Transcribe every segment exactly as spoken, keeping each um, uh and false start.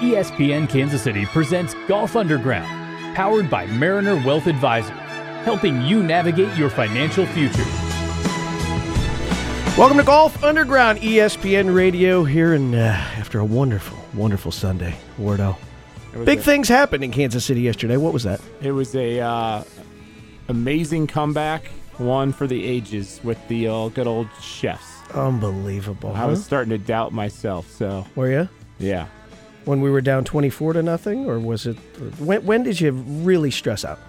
E S P N Kansas City presents Golf Underground, powered by Mariner Wealth Advisors, helping you navigate your financial future. Welcome to Golf Underground, E S P N Radio, here and uh, after a wonderful, wonderful Sunday. Wardo. Big a, things happened in Kansas City yesterday. What was that? It was a uh, amazing comeback, one for the ages with the uh, good old Chefs. Unbelievable. I huh? was starting to doubt myself. So were you? Yeah. When we were down twenty-four to nothing, or was it? When, when did you really stress out?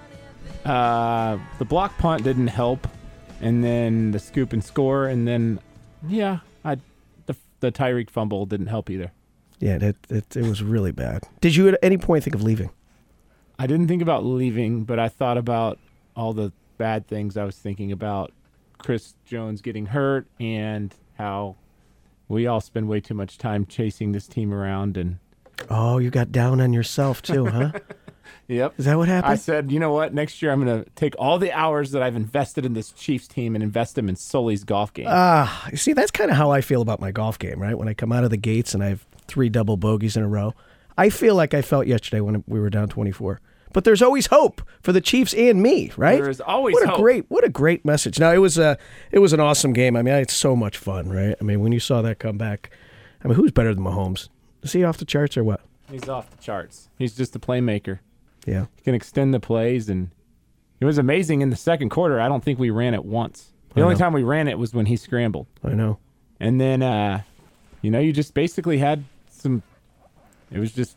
Uh, the block punt didn't help, and then the scoop and score, and then yeah, I the the Tyreek fumble didn't help either. Yeah, it, it it was really bad. Did you at any point think of leaving? I didn't think about leaving, but I thought about all the bad things I was thinking about. Chris Jones getting hurt, and how we all spend way too much time chasing this team around. And oh, you got down on yourself too, huh? Yep. Is that what happened? I said, you know what? Next year I'm going to take all the hours that I've invested in this Chiefs team and invest them in Sully's golf game. Ah, uh, you see, that's kind of how I feel about my golf game, right? When I come out of the gates and I have three double bogeys in a row, I feel like I felt yesterday when we were down twenty-four. But there's always hope for the Chiefs and me, right? There is always what a hope. Great, what a great message. Now, it was a, it was an awesome game. I mean, I had so much fun, right? I mean, when you saw that come back, I mean, who's better than Mahomes? Is he off the charts or what? He's off the charts. He's just a playmaker. Yeah. He can extend the plays, and it was amazing in the second quarter. I don't think we ran it once. The only time we ran it was when he scrambled. I know. And then, uh, you know, you just basically had some, it was just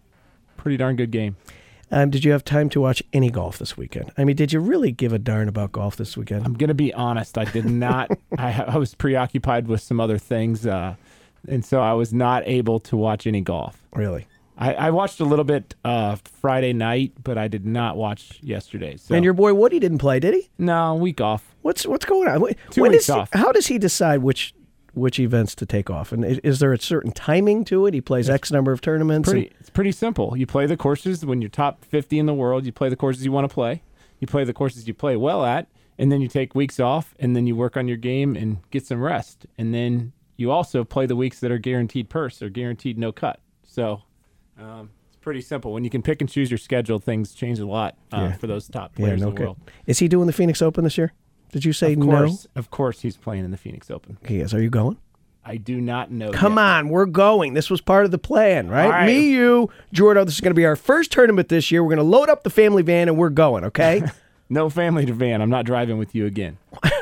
a pretty darn good game. Um, did you have time to watch any golf this weekend? I mean, did you really give a darn about golf this weekend? I'm going to be honest. I did not. I, I was preoccupied with some other things, uh, and so I was not able to watch any golf. Really? I, I watched a little bit uh, Friday night, but I did not watch yesterday. So. And your boy Woody didn't play, did he? No, week off. What's what's going on? Two when weeks does, off. How does he decide which which events to take off? And is, is there a certain timing to it? He plays X number of tournaments. Pretty, and... It's pretty simple. You play the courses when you're top fifty in the world. You play the courses you want to play. You play the courses you play well at, and then you take weeks off, and then you work on your game and get some rest. And then you also play the weeks that are guaranteed purse or guaranteed no cut. So um, it's pretty simple. When you can pick and choose your schedule, things change a lot uh, yeah. for those top players yeah, no in the world. Is he doing the Phoenix Open this year? Did you say of course, no? Of course he's playing in the Phoenix Open. He is. Are you going? I do not know Come yet. on, we're going. This was part of the plan, right? right. Me, you, Jordo, this is going to be our first tournament this year. We're going to load up the family van and we're going, okay? No family to van. I'm not driving with you again.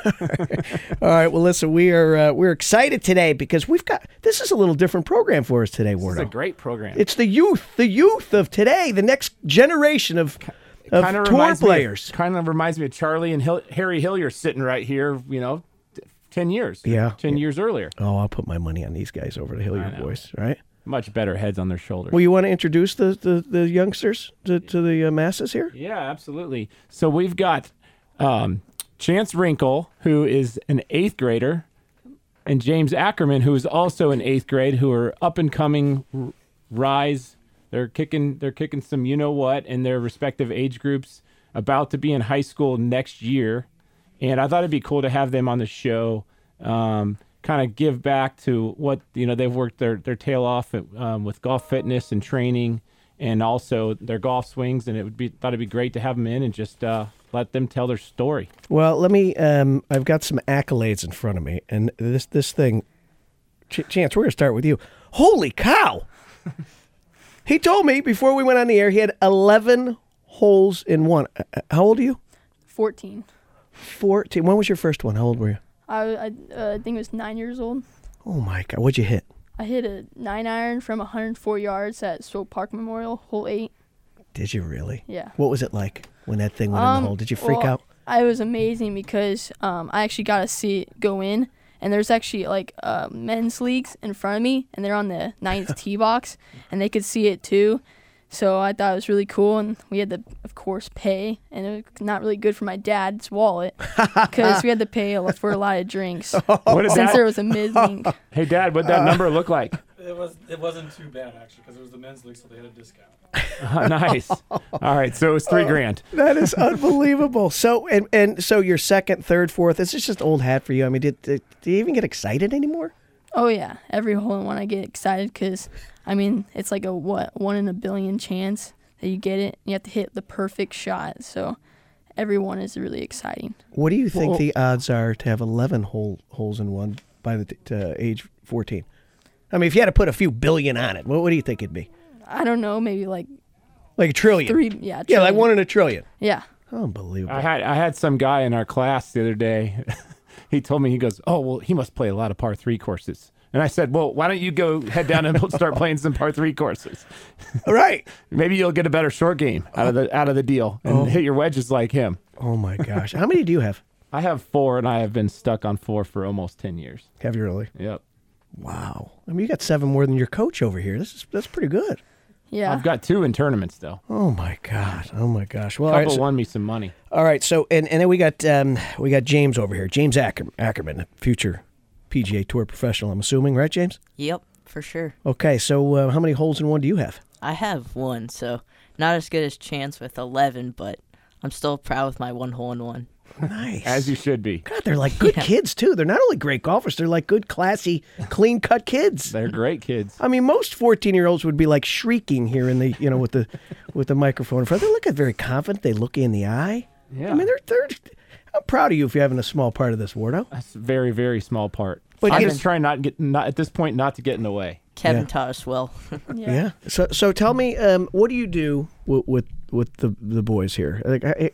All right, well, listen, we are uh, we're excited today because we've got, this is a little different program for us today, Wardo. This is a great program. It's the youth, the youth of today, the next generation of, of tour players. Kind of reminds me of Charlie and Hill, Harry Hillier sitting right here, you know, ten years. Yeah. ten years earlier. Oh, I'll put my money on these guys over the Hillier boys, right? Much better heads on their shoulders. Well, you want to introduce the, the, the youngsters to, to the uh, masses here? Yeah, absolutely. So we've got um, Chance Wrinkle, who is an eighth grader, and James Ackerman, who is also an eighth grade, who are up and coming r- rise. They're kicking they're kicking some you know what in their respective age groups, about to be in high school next year. And I thought it'd be cool to have them on the show, um, kind of give back to what, you know, they've worked their, their tail off at, um, with golf fitness and training, and also their golf swings. And it would be thought it'd be great to have them in and just uh, let them tell their story. Well, let me. Um, I've got some accolades in front of me, and this this thing. Ch- Chance, we're gonna start with you. Holy cow! He told me before we went on the air he had eleven holes in one. Uh, how old are you? fourteen. fourteen. When was your first one? How old were you? I, I, uh, I think it was nine years old. Oh, my God. What'd you hit? I hit a nine iron from one hundred four yards at Swope Park Memorial, hole eight. Did you really? Yeah. What was it like when that thing went um, in the hole? Did you freak well, out? I was amazing because um, I actually got to see it go in. And there's actually like uh, men's leagues in front of me, and they're on the ninth tee box, and they could see it too. So I thought it was really cool, and we had to, of course, pay, and it was not really good for my dad's wallet because we had to pay for a lot of drinks What did since that, there was a mid-link. Hey, Dad, what'd that number look like? It was. It wasn't too bad actually because it was the men's league, so they had a discount. Uh, nice. All right, so it was three grand. That is unbelievable. So and and so your second, third, fourth. This is just old hat for you. I mean, did, did do you even get excited anymore? Oh yeah, every hole in one I get excited because, I mean, it's like a what one in a billion chance that you get it. You have to hit the perfect shot, so every one is really exciting. What do you think Well- the odds are to have eleven hole, holes in one by the t- to age fourteen? I mean, if you had to put a few billion on it, what, what do you think it'd be? I don't know, maybe like Like a trillion? three. Yeah, Yeah, like trillion. one in a trillion. Yeah. Unbelievable. I had I had some guy in our class the other day. He told me, he goes, "Oh, well, he must play a lot of par three courses." And I said, "Well, why don't you go head down and start playing some par three courses? All right. Maybe you'll get a better short game out of the out of the deal and Oh. hit your wedges like him." Oh my gosh. How many do you have? I have four, and I have been stuck on four for almost ten years. Have you really? Yep. Wow. I mean, you got seven more than your coach over here. This is that's pretty good. Yeah. I've got two in tournaments though. Oh my god. Oh my gosh. Well, A all couple right. So, won me some money. all right, so and, and then we got um, we got James over here. James Acker, Ackerman, future P G A Tour professional. I'm assuming, right, James? Yep, for sure. Okay. So uh, how many holes in one do you have? I have one, so not as good as Chance with eleven, but I'm still proud with my one hole in one. Nice. As you should be. God, they're like good kids too. They're not only great golfers, they're like good, classy, clean cut kids. They're great kids. I mean, most fourteen-year-olds would be like shrieking here in the, you know, with the with the microphone in front. They look very confident. They look you in the eye. Yeah. I mean, they're they're. I'm proud of you if you're having a small part of this, Wardo. That's a very, very small part. But I'm you- just trying not to get not at this point not to get in the way. Kevin Yeah. taught us well. yeah. Yeah. So so tell me, um, what do you do with with, with the the boys here? Like, I,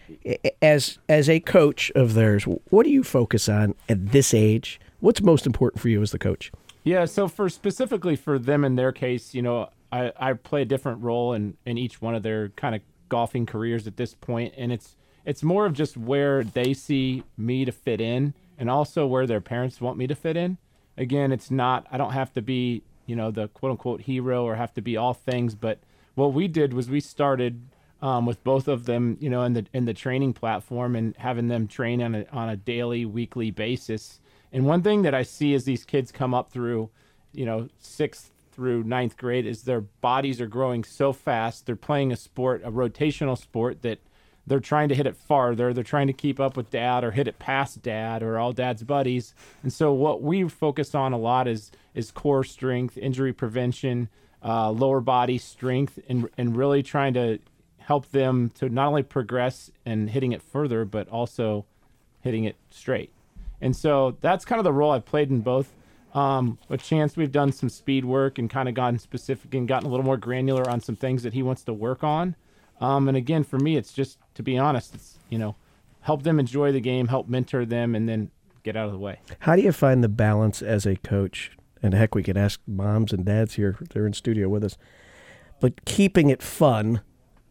as as a coach of theirs, what do you focus on at this age? What's most important for you as the coach? Yeah, so for specifically for them in their case, you know, I, I play a different role in, in each one of their kind of golfing careers at this point, and it's it's more of just where they see me to fit in and also where their parents want me to fit in. Again, it's not, I don't have to be, you know, the quote unquote hero or have to be all things, but what we did was we started um, with both of them, you know, in the in the training platform and having them train on a on a daily, weekly basis. And one thing that I see as these kids come up through, you know, sixth through ninth grade is their bodies are growing so fast. They're playing a sport, a rotational sport, that they're trying to hit it farther. They're trying to keep up with dad or hit it past dad or all dad's buddies. And so what we focus on a lot is is core strength, injury prevention, uh, lower body strength, and and really trying to help them to not only progress and hitting it further, but also hitting it straight. And so that's kind of the role I've played in both. Um, with Chance, we've done some speed work and kind of gotten specific and gotten a little more granular on some things that he wants to work on. Um, and again, for me, it's just, to be honest, it's, you know, help them enjoy the game, help mentor them, and then get out of the way. How do you find the balance as a coach? And heck, we can ask moms and dads here. They're in studio with us. But keeping it fun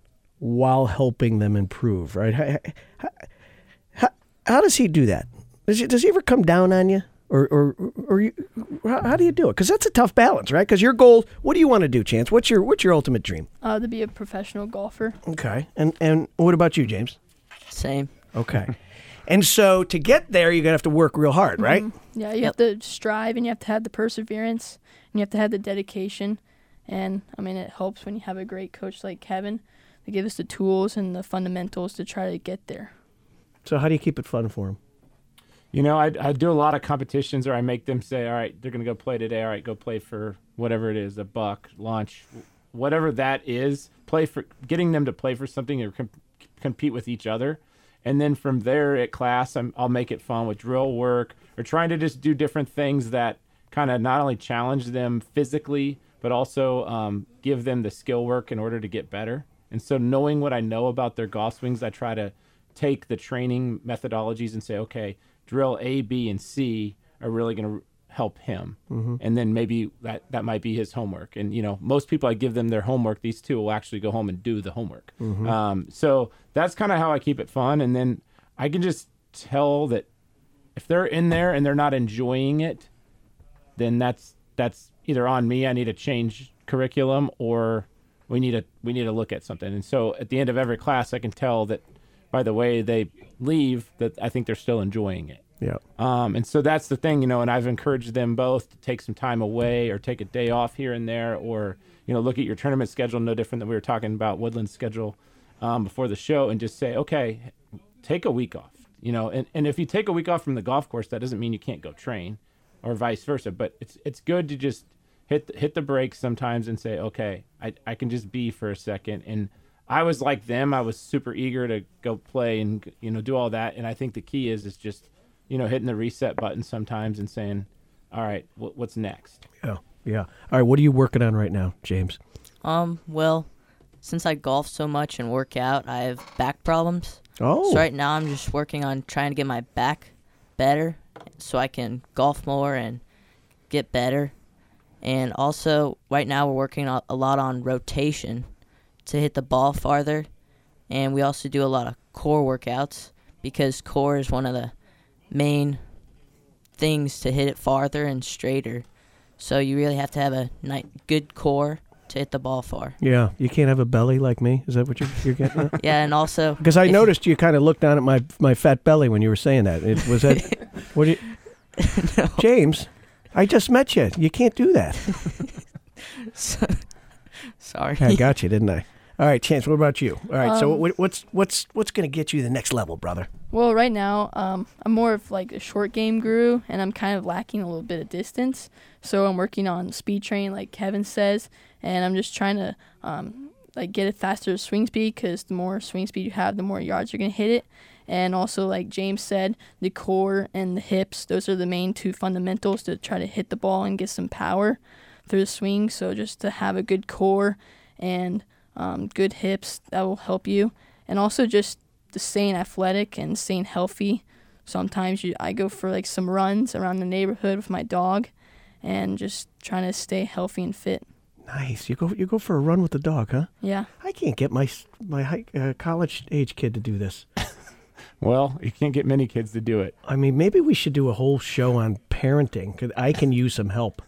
while helping them improve, right? How, how, how, how does he do that? Does he, does he ever come down on you? Or, or, or you, how, how do you do it? Because that's a tough balance, right? Because your goal, what do you want to do, Chance? What's your what's your ultimate dream? Uh, to be a professional golfer. Okay. And and what about you, James? Same. Okay. And so to get there, you're going to have to work real hard, right? Yeah, you Yep. have to strive and you have to have the perseverance and you have to have the dedication. And I mean, it helps when you have a great coach like Kevin to give us the tools and the fundamentals to try to get there. So how do you keep it fun for him? You know, I, I do a lot of competitions, or I make them say, all right, they're going to go play today. All right, go play for whatever it is, a buck, lunch, whatever that is. Play for getting them to play for something or com- compete with each other. And then from there at class, I'm, I'll make it fun with drill work or trying to just do different things that kind of not only challenge them physically, but also um, give them the skill work in order to get better. And so knowing what I know about their golf swings, I try to take the training methodologies and say, okay, drill A, B, and C are really going to help him. Mm-hmm. And then maybe that, that might be his homework. And, you know, most people, I give them their homework. These two will actually go home and do the homework. Mm-hmm. Um, so that's kind of how I keep it fun. And then I can just tell that if they're in there and they're not enjoying it, then that's that's either on me. I need to change curriculum, or we need to we need to look at something. And so at the end of every class, I can tell that by the way they leave that I think they're still enjoying it. Yeah. Um, and so that's the thing, you know, and I've encouraged them both to take some time away or take a day off here and there, or, you know, look at your tournament schedule, no different than we were talking about Woodland's schedule um, before the show, and just say, okay, take a week off, you know, and, and if you take a week off from the golf course, that doesn't mean you can't go train. or vice versa. But it's it's good to just hit the, hit the brakes sometimes and say, okay, I I can just be for a second. And I was like them. I was super eager to go play and, you know, do all that. And I think the key is is just, you know, hitting the reset button sometimes and saying, all right, wh- what's next? Yeah, yeah. All right, what are you working on right now, James? Um, well, since I golf so much and work out, I have back problems. Oh. So right now I'm just working on trying to get my back better so I can golf more and get better. And also, right now we're working a a lot on rotation to hit the ball farther. And we also do a lot of core workouts because core is one of the main things to hit it farther and straighter. So you really have to have a ni- good core to hit the ball far. Yeah, you can't have a belly like me. Is that what you're, you're getting at? Yeah, and also... Because I if- noticed you kind of looked down at my my fat belly when you were saying that. It, was that... what do you, No. James, I just met you. You can't do that. So- Sorry. I got you, didn't I? All right, Chance, what about you? All right, so Um, what, what's what's what's going to get you to the next level, brother? Well, right now, um, I'm more of like a short game guru, and I'm kind of lacking a little bit of distance. So I'm working on speed training, like Kevin says, and I'm just trying to um, like get a faster swing speed because the more swing speed you have, the more yards you're gonna hit it. And also, like James said, the core and the hips; those are the main two fundamentals to try to hit the ball and get some power through the swing. So just to have a good core and um, good hips, that will help you, and also just the staying athletic and staying healthy. Sometimes you, I go for like some runs around the neighborhood with my dog and just trying to stay healthy and fit. Nice. You go you go for a run with the dog, huh? Yeah. I can't get my s- my high, uh, college age kid to do this. Well, you can't get many kids to do it. I mean, maybe we should do a whole show on parenting. 'Cause I can use some help.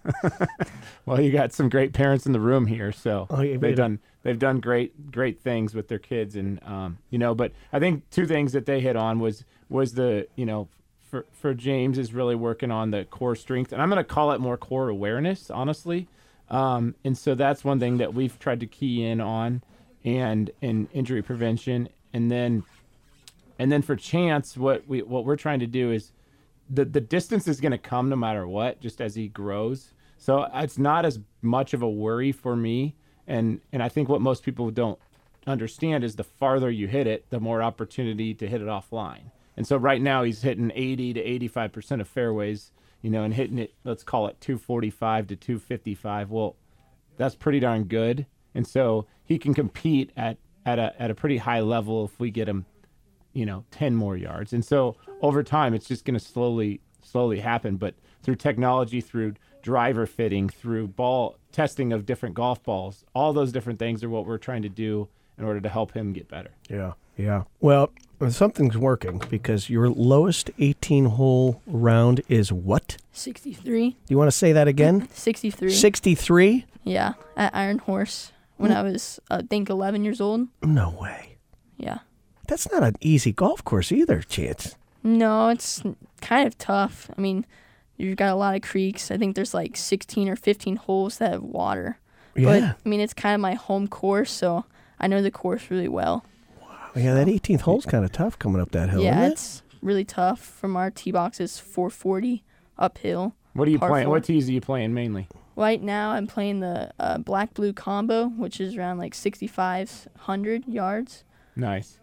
Well, you got some great parents in the room here, so Oh, yeah, they've wait. done they've done great great things with their kids, and um, you know. But I think two things that they hit on was was the you know for for James is really working on the core strength, and I'm going to call it more core awareness, honestly. Um, and so that's one thing that we've tried to key in on, and in injury prevention, and then and then for Chance, what we what we're trying to do is the the distance is going to come no matter what, just as he grows. So it's not as much of a worry for me. And and I think what most people don't understand is the farther you hit it, the more opportunity to hit it offline. And so right now he's hitting eighty to eighty-five percent of fairways, you know, and hitting it, let's call it two forty-five to two fifty-five. Well, that's pretty darn good. And so he can compete at, at a at a pretty high level if we get him, you know, ten more yards. And so over time, it's just going to slowly, slowly happen. But through technology, through driver fitting, through ball testing of different golf balls, all those different things are what we're trying to do in order to help him get better. Yeah, yeah. Well, something's working because your lowest eighteen-hole round is what? sixty-three. You want to say that again? sixty-three. sixty-three? Yeah, at Iron Horse when I was, I think, eleven years old. No way. Yeah. That's not an easy golf course either, Chance. No, it's kind of tough. I mean, you've got a lot of creeks. I think there's like sixteen or fifteen holes that have water. Yeah. But, I mean, it's kind of my home course, so I know the course really well. Yeah, that eighteenth hole's kind of tough coming up that hill, yeah, isn't it? it's really tough. From our tee box, it's four forty uphill. What are you Par playing? four. What tees are you playing mainly? Right now, I'm playing the uh, black-blue combo, which is around like sixty-five hundred yards. Nice.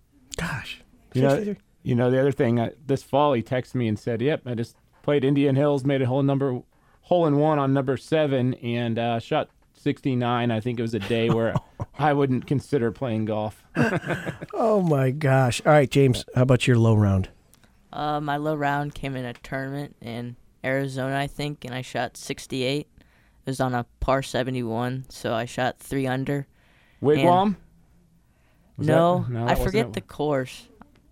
Gosh. You know, you know the other thing, uh, this fall he texted me and said, yep, I just played Indian Hills, made a whole number, hole in one on number seven, and uh, shot sixty-nine. I think it was a day where I wouldn't consider playing golf. Oh, my gosh. All right, James, how about your low round? Uh, my low round came in a tournament in Arizona, I think, and I shot sixty-eight. It was on a par seventy-one, so I shot three under. Wigwam? Was No, that- no, I that wasn't forget it. the course.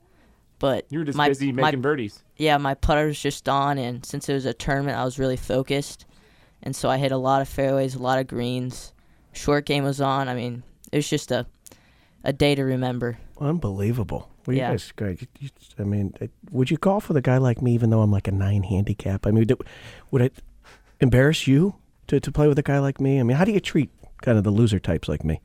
But You were just my, busy my, making birdies. yeah, my putter was just on, and since it was a tournament, I was really focused. And so I hit a lot of fairways, a lot of greens. Short game was on. I mean, it was just a a day to remember. Unbelievable. What do you Yeah. guys, guys you- you- I mean, uh, would you golf with a guy like me even though I'm like a nine handicap? I mean, do- would it embarrass you to, to play with a guy like me? I mean, how do you treat kind of the loser types like me?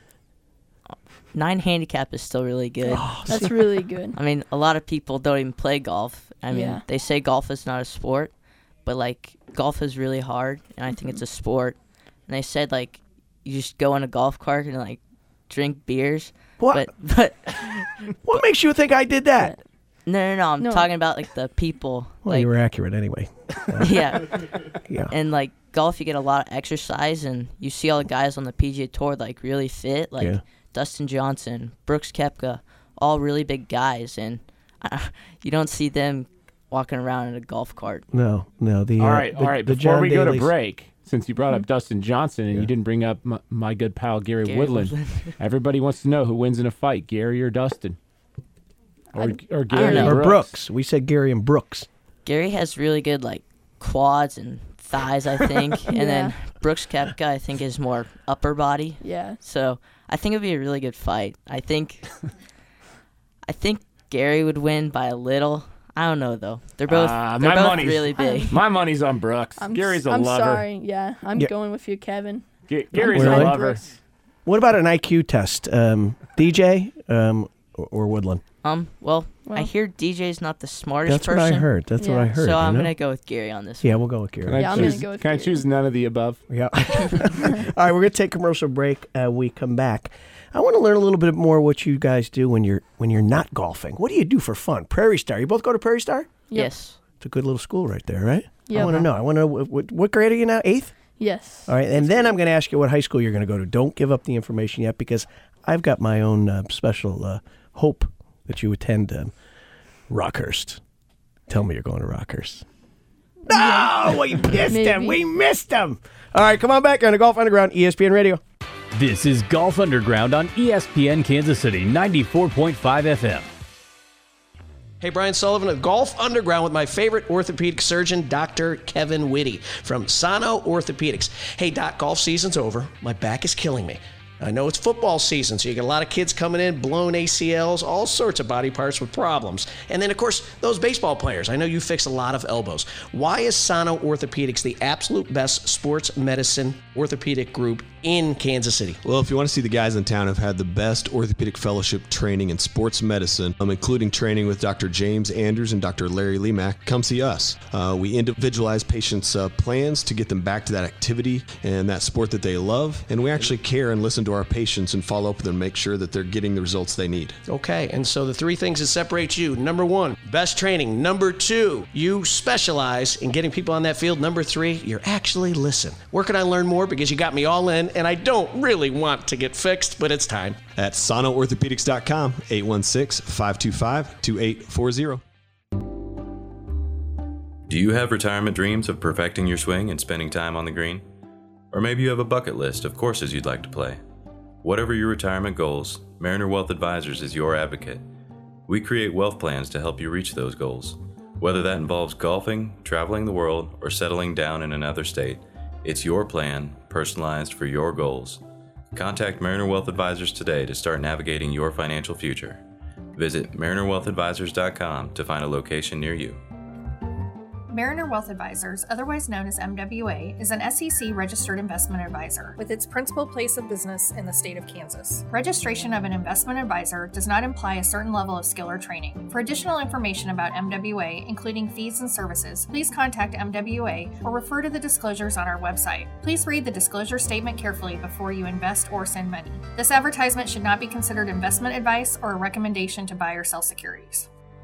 Nine handicap is still really good. That's really good. I mean, a lot of people don't even play golf. I mean, Yeah. they say golf is not a sport, but like golf is really hard, and I think it's a sport. And they said like you just go in a golf cart and like drink beers. What? But but What makes you think I did that? no no no, I'm No. talking about like the people. Well, like you were accurate anyway. yeah, Yeah. and like golf, you get a lot of exercise, and you see all the guys on the P G A Tour like really fit, like Yeah. Dustin Johnson, Brooks Koepka, all really big guys, and uh, you don't see them walking around in a golf cart. No, no. The All uh, right, the, all right. the Before John we go to Daly's- break, since you brought up Dustin Johnson and Yeah. you didn't bring up my, my good pal Gary, Gary Woodland, Woodland. everybody wants to know who wins in a fight, Gary or Dustin, or I- or Gary know. and or Brooks. Brooks. We said Gary and Brooks. Gary has really good like quads and thighs, I think, and then Yeah. Brooks Koepka, I think, is more upper body. Yeah. So I think it'd be a really good fight. I think, I think Gary would win by a little. I don't know though. They're both Ah, they're my both money's- really big. My money's on Brooks. I'm, Gary's a I'm lover. sorry. Yeah, I'm Yeah. going with you, Kevin. Ga- Gary's Really? a lover. What about an I Q test? Um, D J um, or, or Woodland? Um, well, I Well- hear D J's not the smartest That's person. what I heard. That's what I Yeah. heard. So you I'm know? gonna go with Gary on this. Yeah, we'll go with Gary. Can I Yeah, I'm choose, gonna go with Can I Gary. choose none of the above? Yeah. All right, we're gonna take commercial break. Uh, we come back. I want to learn a little bit more what you guys do when you're when you're not golfing. What do you do for fun? Prairie Star. You both go to Prairie Star? Yep. Yes. It's a good little school right there, right? I Yep. want to know. I want to know what, what, what grade are you now? Eighth. Yes. All right, and then I'm going to ask you what high school you're going to go to. Don't give up the information yet because I've got my own uh, special uh, hope that you attend um, Rockhurst. Tell me you're going to Rockhurst. No, we missed him. Maybe. We missed him. All right, come on back on the Golf Underground, E S P N Radio. This is Golf Underground on E S P N Kansas City ninety-four point five F M. Hey, Brian Sullivan of Golf Underground with my favorite orthopedic surgeon, Doctor Kevin Whitty from Sano Orthopedics. Hey, Doc, golf season's over. My back is killing me. I know it's football season, so you get a lot of kids coming in, blown A C Ls, all sorts of body parts with problems. And then, of course, those baseball players. I know you fix a lot of elbows. Why is Sano Orthopedics the absolute best sports medicine orthopedic group in Kansas City? Well, if you want to see the guys in town who've had the best orthopedic fellowship training in sports medicine, um, including training with Doctor James Andrews and Doctor Larry Lemack, come see us. Uh, we individualize patients' uh, plans to get them back to that activity and that sport that they love, and we actually care and listen to our patients and follow up with them, make sure that they're getting the results they need. Okay, and so the three things that separate you: number one, best training; number two, you specialize in getting people on that field; number three, you're actually listen. Where can I learn more? Because you got me all in, and I don't really want to get fixed, but it's time. At sano orthopedics dot com, eight one six, five two five, two eight four zero. Do you have retirement dreams of perfecting your swing and spending time on the green? Or maybe you have a bucket list of courses you'd like to play. Whatever your retirement goals, Mariner Wealth Advisors is your advocate. We create wealth plans to help you reach those goals. Whether that involves golfing, traveling the world, or settling down in another state, it's your plan, personalized for your goals. Contact Mariner Wealth Advisors today to start navigating your financial future. Visit mariner wealth advisors dot com to find a location near you. Mariner Wealth Advisors, otherwise known as M W A, is an S E C-registered investment advisor with its principal place of business in the state of Kansas. Registration of an investment advisor does not imply a certain level of skill or training. For additional information about M W A, including fees and services, please contact M W A or refer to the disclosures on our website. Please read the disclosure statement carefully before you invest or send money. This advertisement should not be considered investment advice or a recommendation to buy or sell securities.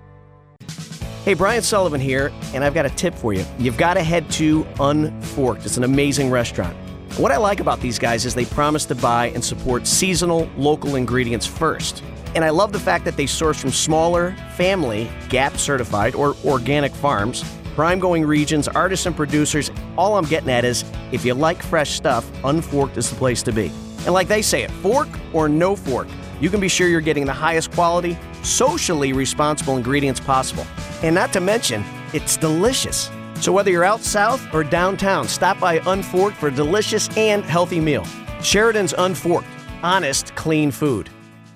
Hey, Brian Sullivan here, and I've got a tip for you. You've got to head to Unforked. It's an amazing restaurant. What I like about these guys is they promise to buy and support seasonal, local ingredients first. And I love the fact that they source from smaller, family, G A P certified, or organic farms, prime-going regions, artisan producers. All I'm getting at is, if you like fresh stuff, Unforked is the place to be. And like they say it, fork or no fork, you can be sure you're getting the highest quality, socially responsible ingredients possible. And not to mention, it's delicious. So whether you're out south or downtown, stop by Unforked for a delicious and healthy meal. Sheridan's Unforked, honest, clean food.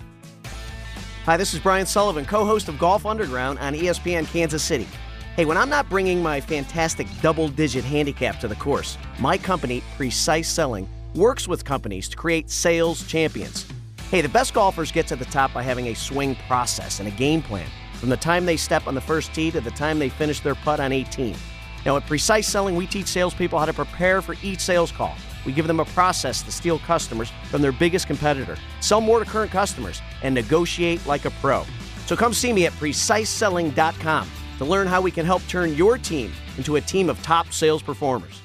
Hi, this is Brian Sullivan, co-host of Golf Underground on E S P N Kansas City. Hey, when I'm not bringing my fantastic double-digit handicap to the course, my company, Precise Selling, works with companies to create sales champions. Hey, the best golfers get to the top by having a swing process and a game plan from the time they step on the first tee to the time they finish their putt on eighteen. Now, at Precise Selling, we teach salespeople how to prepare for each sales call. We give them a process to steal customers from their biggest competitor, sell more to current customers, and negotiate like a pro. So come see me at precise selling dot com to learn how we can help turn your team into a team of top sales performers.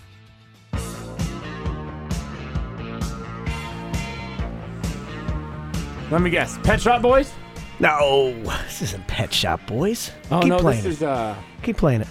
Let me guess. Pet Shop Boys? No, this isn't Pet Shop Boys. Oh, Keep no, playing this it. is... uh. Keep playing it.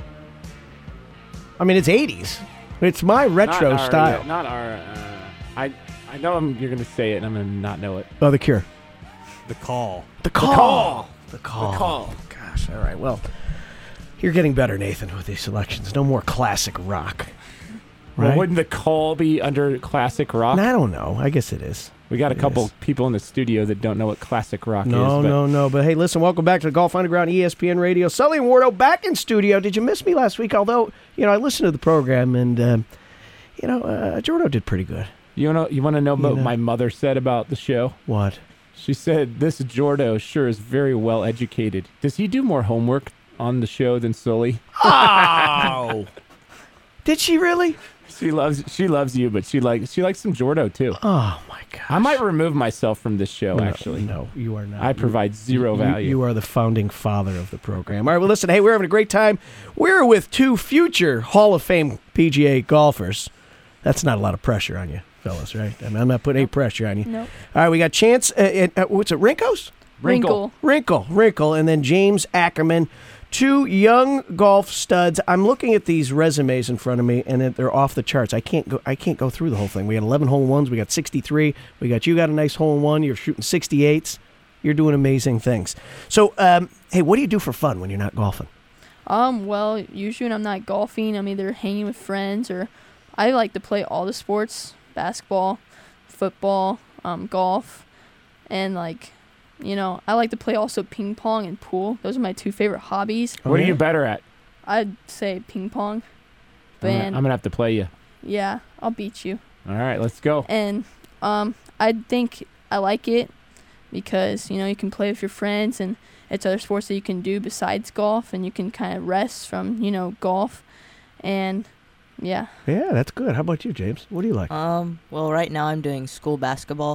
I mean, it's eighties. It's my retro not our, style. uh, not our... Uh, I I know I'm, you're going to say it, and I'm going to not know it. Oh, The Cure. The Call. The Call. Call. The Call. The Call. Gosh, all right. Well, you're getting better, Nathan, with these selections. No more classic rock. Well, Right? wouldn't The Call be under classic rock? I don't know. I guess it is. We got a It couple is. people in the studio that don't know what classic rock No, is. but no, no. But hey, listen, welcome back to the Golf Underground E S P N Radio. Sully and Wardo back in studio. Did you miss me last week? Although, you know, I listened to the program and, um, you know, uh, Jordo did pretty good. You know, you want to know You what know. my mother said about the show? What? She said, this Jordo sure is very well educated. Does he do more homework on the show than Sully? Oh! Did she really? She loves she loves you, but she likes she likes some Jordo too. Oh, my gosh. I might remove myself from this show, No, actually. No, you are not. I provide zero You- value. You are the founding father of the program. All right, well, listen, hey, we're having a great time. We're with two future Hall of Fame P G A golfers. That's not a lot of pressure on you, fellas, right? I mean, I'm not putting any pressure on you. Nope. All right, we got Chance, uh, and, uh, what's it, Rinkos? Wrinkle. Wrinkle, Wrinkle, and then James Ackerman. Two young golf studs. I'm looking at these resumes in front of me, and they're off the charts. I can't go. I can't go through the whole thing. We got eleven hole in ones. We got sixty-three. We got you got a nice hole in one. You're shooting sixty-eights. You're doing amazing things. So, um, hey, what do you do for fun when you're not golfing? Um, well, usually when I'm not golfing, I'm either hanging with friends or I like to play all the sports, basketball, football, um, golf, and like, you know, I like to play also ping pong and pool. Those are my two favorite hobbies. what Oh, are you yeah? better at? I'd say ping pong. I'm gonna, And I'm gonna have to play you. yeah, I'll beat you. All right, let's go. And um, I think I like it because, you know, you can play with your friends and it's other sports that you can do besides golf and you can kind of rest from, you know, golf. And yeah. Yeah, that's good. How about you, James? What do you like? Um, well, right now I'm doing school basketball.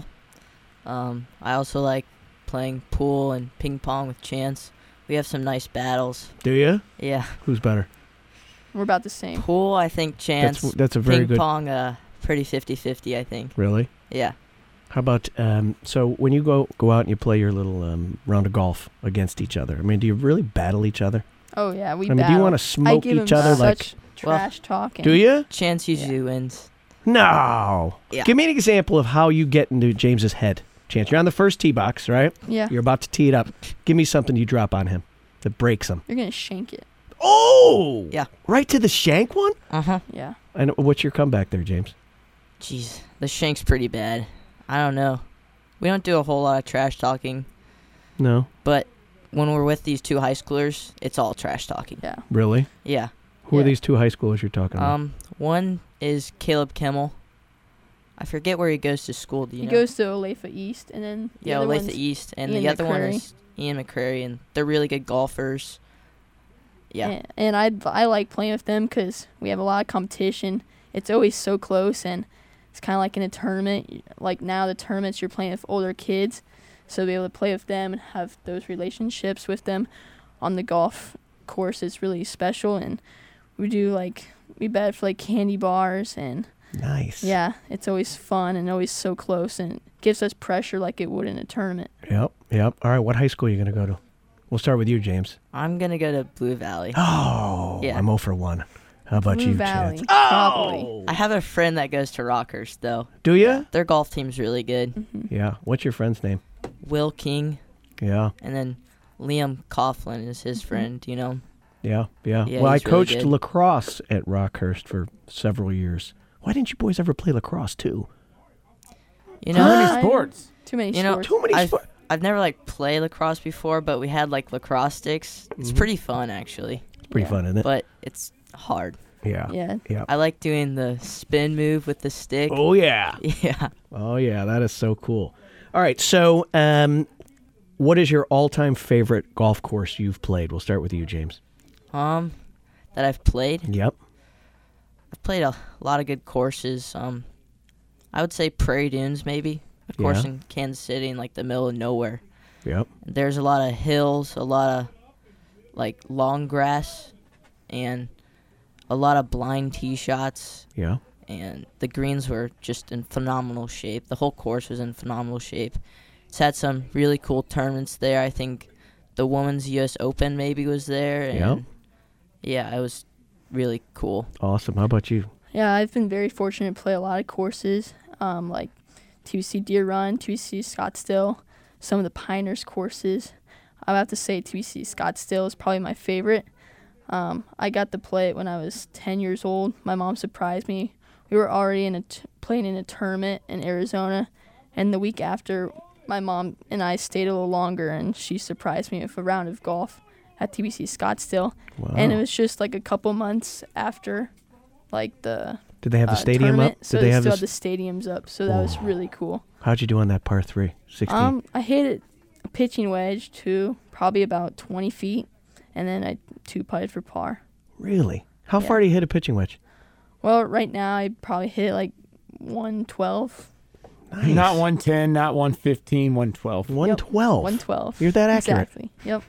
Um, I also like playing pool and ping pong with Chance. We have some nice battles. do you? Yeah. Who's better? We're about the same. Pool, I think Chance. That's that's a very ping good. pong, uh, pretty fifty-fifty, I think. Really? Yeah. How about um, so when you go go out and you play your little um, round of golf against each other? I mean, do you really battle each other? Oh, yeah, we I mean, do you battle. want to I smoke give each him other like? such trash talk. Do you? Chance usually wins. No. Yeah. Give me an example of how you get into James's head. Chance, you're on the first tee box, right? Yeah. You're about to tee it up. Give me something you drop on him that breaks him. You're going to shank it. Oh! Yeah. Right to the shank one? Uh huh. Yeah. And what's your comeback there, James? Jeez, the shank's pretty bad. I don't know. We don't do a whole lot of trash talking, No. but when we're with these two high schoolers, it's all trash talking. Yeah. Really? Yeah. Who are Yeah. these two high schoolers you're talking about? Um, one is Caleb Kimmel. I forget where he goes to school. Do you He know? goes to Olathe East, and then the yeah, other Olathe one's East, and Ian the other one McCrary. is Ian McCrary, and they're really good golfers. Yeah. And, and I I like playing with them because we have a lot of competition. It's always so close, and it's kind of like in a tournament. Like now, the tournaments you're playing with older kids, so to be able to play with them and have those relationships with them on the golf course is really special. And we do like we bet for like candy bars, and Nice. yeah, it's always fun and always so close, and it gives us pressure like it would in a tournament. Yep. Yep. All right. What high school are you going to go to? We'll start with you, James. I'm gonna go to Blue Valley. Oh, Yeah. I'm zero for one. How about Blue you, Valley, Chance? probably. I have a friend that goes to Rockhurst though. Do you? Their golf team's really good. Mm-hmm. Yeah. What's your friend's name? Will King, Yeah. and then Liam Coughlin is his Mm-hmm. friend. You know. Yeah. Yeah. Yeah, well, I he's really coached good. lacrosse at Rockhurst for several years. Why didn't you boys ever play lacrosse too? You Too know. many I- sports. Too many You know, sports. Too many I've, sports. I've never like played lacrosse before, but we had like lacrosse sticks. It's Mhm. pretty fun actually, It's pretty Yeah. fun, isn't it? but it's hard. yeah. Yeah. Yeah. I like doing the spin move with the stick. Oh yeah. Yeah. Oh yeah. That is so cool. All right. So, um, what is your all-time favorite golf course you've played? We'll start with you, James. Um, that I've played. Yep. I've played a lot of good courses. Um, I would say Prairie Dunes, maybe. A course Yeah. in Kansas City in, like, the middle of nowhere. Yep. There's a lot of hills, a lot of, like, long grass, and a lot of blind tee shots. Yeah. And the greens were just in phenomenal shape. The whole course was in phenomenal shape. It's had some really cool tournaments there. I think the Women's U S Open maybe was there. And Yep. yeah, it was really cool. Awesome. How about you? Yeah, I've been very fortunate to play a lot of courses, um, like T V C Deer Run, T V C Scottsdale, some of the Pinehurst courses. I would have to say T V C Scottsdale is probably my favorite. Um, I got to play it when I was ten years old. My mom surprised me. We were already in a t- playing in a tournament in Arizona, and the week after, my mom and I stayed a little longer, and she surprised me with a round of golf at T V C Scottsdale. Wow. And it was just like a couple months after, like the Did they have the uh, stadium tournament, up? Did so they they have still this? had the stadiums up, so that was really cool. How'd you do on that par three? sixteen. Um, I hit it a pitching wedge to probably about twenty feet, and then I two putted for par. Really? How Yeah. far do you hit a pitching wedge? Well, right now I probably hit like one twelve. Nice. Not one ten, not one fifteen, one twelve. one twelve. one twelve. You're that accurate. Exactly. Yep.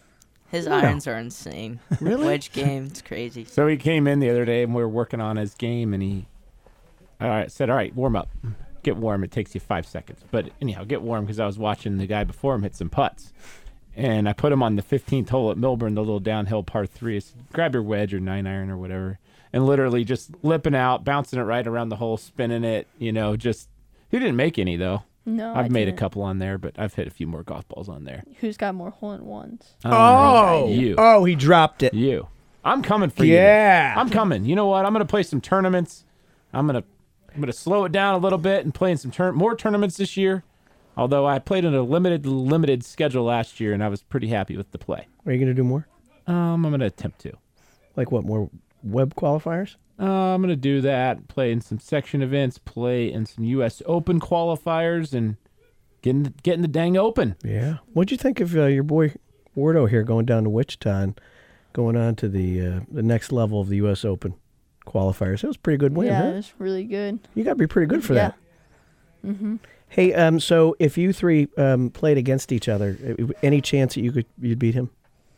His Wow. irons are insane. Really? Wedge game, it's crazy. So he came in the other day and we were working on his game, and he all right, said, all right, warm up. Get warm. It takes you five seconds. But anyhow, get warm, because I was watching the guy before him hit some putts. And I put him on the fifteenth hole at Milburn, the little downhill par three. I said, grab your wedge or nine iron or whatever. And literally just lipping out, bouncing it right around the hole, spinning it, you know, just, he didn't make any though. No, I've I made a didn't. couple on there, but I've hit a few more golf balls on there. Who's got more hole in ones? Oh, you. oh, he dropped it. You. I'm coming for you. Yeah. I'm coming. You know what? I'm going to play some tournaments. I'm going to I'm going to slow it down a little bit and play in some tur- more tournaments this year. Although I played in a limited limited schedule last year, and I was pretty happy with the play. Are you going to do more? Um, I'm going to attempt to. Like what? More web qualifiers? Uh, I'm going to do that, play in some section events, play in some U S Open qualifiers, and get in the, get in the dang Open. Yeah. What'd you think of uh, your boy Wardo here going down to Wichita and going on to the uh, the next level of the U S Open qualifiers? That was a pretty good win, yeah, huh? it was really good. You got to be pretty good for Yeah. that. Mm-hmm. Hey, um, so if you three um, played against each other, uh, any chance that you could you'd beat him?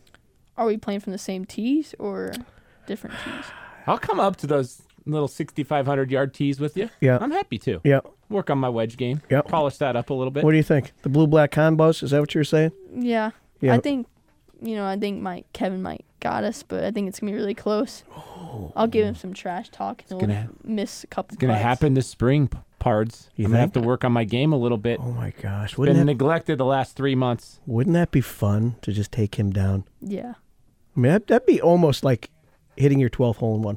Are we playing from the same tees or different tees? I'll come up to those little sixty-five hundred yard tees with you. Yeah. I'm happy to. Yeah. Work on my wedge game. Yeah. Polish that up a little bit. What do you think? The blue black combos? Is that what you were saying? Yeah. Yeah. I think, you know, I think my Kevin might got us, but I think it's gonna be really close. I'll give him some trash talk, and gonna- we'll miss a couple. It's going to putts. happen this spring, P- Pards. You I'm going to have think? to work on my game a little bit. Oh my gosh! Been Wouldn't that, neglected the last three months. wouldn't that be fun to just take him down? Yeah. I mean, that, that'd be almost like hitting your twelfth hole in one.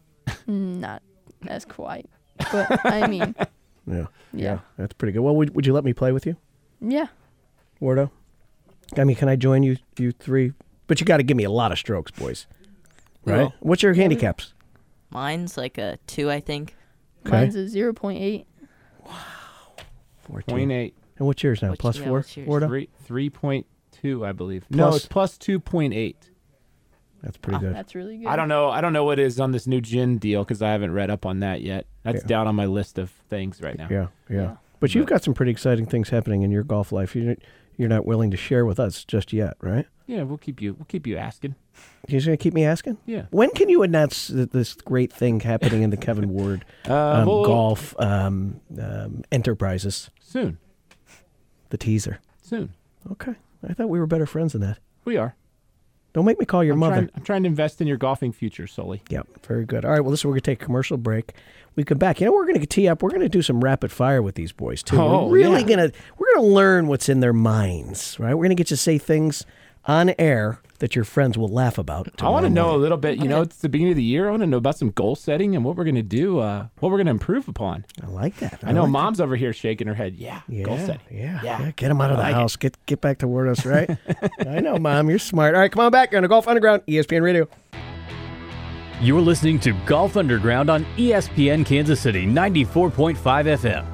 Not as quite, but I mean, Yeah. yeah, That's pretty good. Well, would, would you let me play with you, yeah. Wardo? I mean, can I join you, you three? But you got to give me a lot of strokes, boys. Right? Well, What's your handicaps? Mine's like a two, I think. Okay. Mine's a zero point eight. fourteen. Point eight. And what's yours now? What's- Plus yeah, four, what's yours? Wardo? Three, three point two, I believe. no, Plus- it's plus two point eight. That's pretty good. That's really good. I don't know. I don't know what it is on this new gin deal because I haven't read up on that yet. That's Yeah. down on my list of things right now. Yeah, yeah. Yeah. But you've got some pretty exciting things happening in your golf life. You're, you're not willing to share with us just yet, right? Yeah, we'll keep you. We'll keep you asking. You're going to keep me asking? Yeah. When can you announce th- this great thing happening in the Kevin Ward Uh, um, well, golf um, um, enterprises? soon. The teaser. Soon. Okay. I thought we were better friends than that. We are. Don't make me call your I'm mother. Trying, I'm trying to invest in your golfing future, Sully. Yep, very good. All right, well, listen, we're going to take a commercial break. We come back. You know, we're going to tee up. We're going to do some rapid fire with these boys, too. Oh, we're really yeah. going to we're going to learn what's in their minds, right? We're going to get you to say things on air that your friends will laugh about. I want to tomorrow know a morning. little bit. You know, it's the beginning of the year. I want to know about some goal setting and what we're going to do, uh, what we're going to improve upon. I like that. I know like Mom's over here shaking her head. Yeah, that. goal Yeah, setting. yeah, Yeah. yeah. Get them out of the I like house. Get get back to Wardos, right? I know, Mom. You're smart. All right, come on back. You're on the Golf Underground, E S P N Radio. You're listening to Golf Underground on E S P N Kansas City ninety-four point five F M.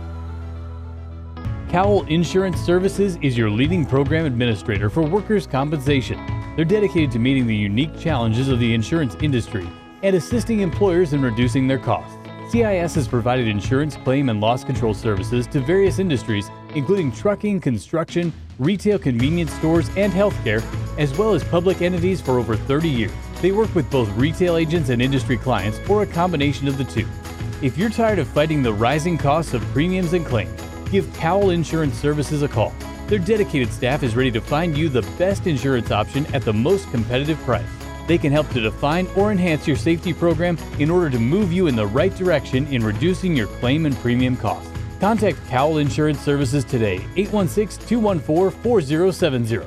Cowell Insurance Services is your leading program administrator for workers' compensation. They're dedicated to meeting the unique challenges of the insurance industry and assisting employers in reducing their costs. C I S has provided insurance claim and loss control services to various industries, including trucking, construction, retail convenience stores, and healthcare, as well as public entities for over thirty years. They work with both retail agents and industry clients, or a combination of the two. If you're tired of fighting the rising costs of premiums and claims, give Cowell Insurance Services a call. Their dedicated staff is ready to find you the best insurance option at the most competitive price. They can help to define or enhance your safety program in order to move you in the right direction in reducing your claim and premium costs. Contact Cowell Insurance Services today, eight one six, two one four, four zero seven zero.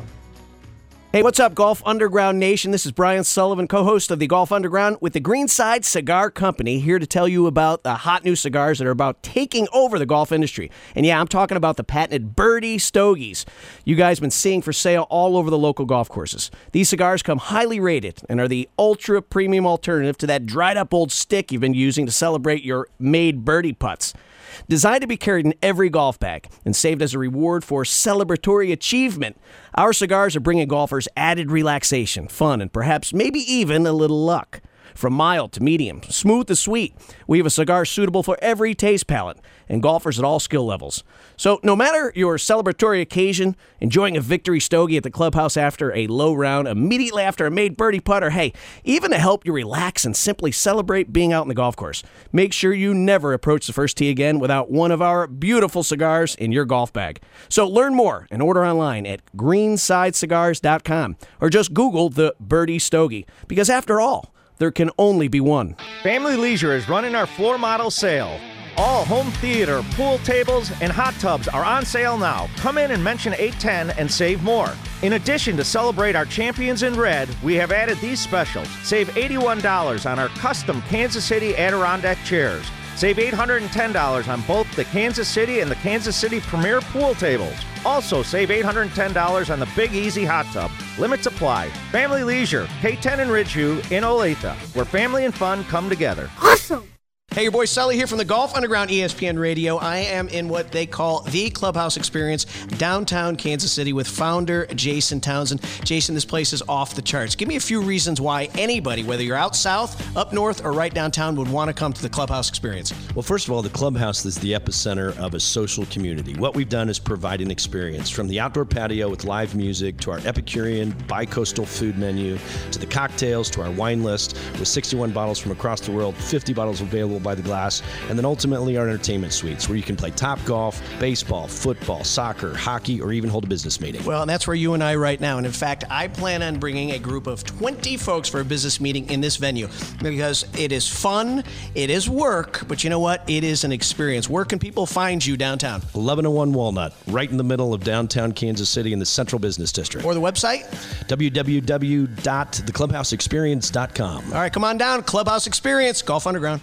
Hey, what's up, Golf Underground Nation? This is Brian Sullivan, co-host of the Golf Underground with the Greenside Cigar Company, here to tell you about the hot new cigars that are about taking over the golf industry. And yeah, I'm talking about the patented Birdie Stogies you guys have been seeing for sale all over the local golf courses. These cigars come highly rated and are the ultra-premium alternative to that dried-up old stick you've been using to celebrate your made birdie putts. Designed to be carried in every golf bag and saved as a reward for celebratory achievement, our cigars are bringing golfers added relaxation, fun, and perhaps maybe even a little luck. From mild to medium, smooth to sweet, we have a cigar suitable for every taste palette and golfers at all skill levels. So no matter your celebratory occasion, enjoying a victory stogie at the clubhouse after a low round, immediately after a made birdie putt, or hey, even to help you relax and simply celebrate being out in the golf course, make sure you never approach the first tee again without one of our beautiful cigars in your golf bag. So learn more and order online at greenside cigars dot com or just Google the Birdie Stogie, because after all, there can only be one. Family Leisure is running our floor model sale. All home theater, pool tables, and hot tubs are on sale now. Come in and mention eight ten and save more. In addition, to celebrate our champions in red, we have added these specials. Save eighty-one dollars on our custom Kansas City Adirondack chairs. Save eight hundred ten dollars on both the Kansas City and the Kansas City Premier pool tables. Also, save eight hundred ten dollars on the Big Easy hot tub. Limits apply. Family Leisure, K ten in Ridgeview in Olathe, where family and fun come together. Awesome! Hey, your boy Sully here from the Golf Underground E S P N Radio. I am in what they call the Clubhouse Experience, downtown Kansas City, with founder Jason Townsend. Jason, this place is off the charts. Give me a few reasons why anybody, whether you're out south, up north, or right downtown, would want to come to the Clubhouse Experience. Well, first of all, the Clubhouse is the epicenter of a social community. What we've done is provide an experience, from the outdoor patio with live music to our Epicurean bi-coastal food menu to the cocktails to our wine list with sixty-one bottles from across the world, fifty bottles available by the glass, and then ultimately our entertainment suites where you can play top golf, baseball, football, soccer, hockey, or even hold a business meeting. Well, and that's where you and I right now. And in fact, I plan on bringing a group of twenty folks for a business meeting in this venue because it is fun, it is work, but you know what? It is an experience. Where can people find you downtown? eleven oh one Walnut, right in the middle of downtown Kansas City in the Central Business District. Or the website? w w w dot the clubhouse experience dot com. All right, come on down. Clubhouse Experience, Golf Underground.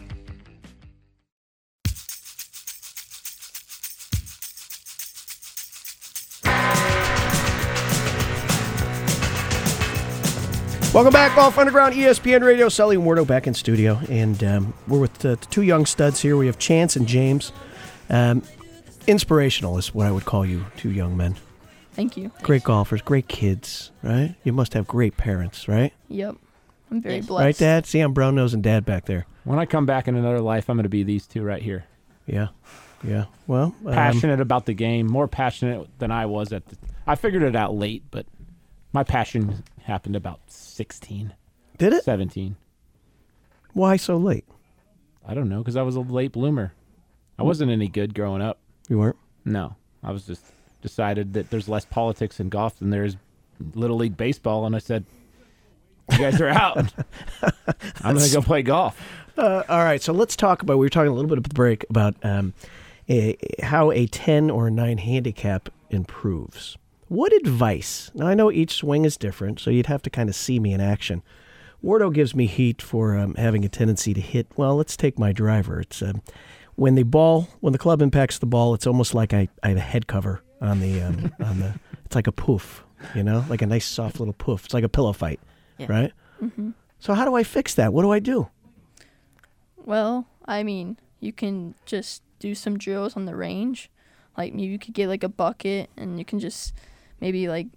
Welcome back, Golf Underground, E S P N Radio. Sully and Wardo back in studio, and um, we're with uh, two young studs here. We have Chance and James. Um, inspirational is what I would call you, two young men. Thank you. Great golfers, great kids, right? You must have great parents, right? Yep. I'm very Yes. blessed. Right, Dad? See, I'm brown-nosing Dad back there. When I come back in another life, I'm going to be these two right here. Yeah, yeah. Well, um, Passionate about the game, more passionate than I was at the... I figured it out late, but my passion happened about sixteen. Did it? seventeen. Why so late? I don't know, because I was a late bloomer. I wasn't any good growing up. You weren't? No. I was just decided that there's less politics in golf than there is Little League baseball, and I said, you guys are out. I'm going to go play golf. Uh, all right, so let's talk about, we were talking a little bit at the break about um, a, how a ten or a nine handicap improves. What advice? Now, I know each swing is different, so you'd have to kind of see me in action. Wardo gives me heat for um, having a tendency to hit, well, let's take my driver. It's um, when the ball, when the club impacts the ball, it's almost like I, I have a head cover on the, um, on the, it's like a poof, you know, like a nice soft little poof. It's like a pillow fight, Yeah. right? Mm-hmm. So how do I fix that? What do I do? Well, I mean, you can just do some drills on the range. Like, maybe you could get, like, a bucket, and you can just maybe, like,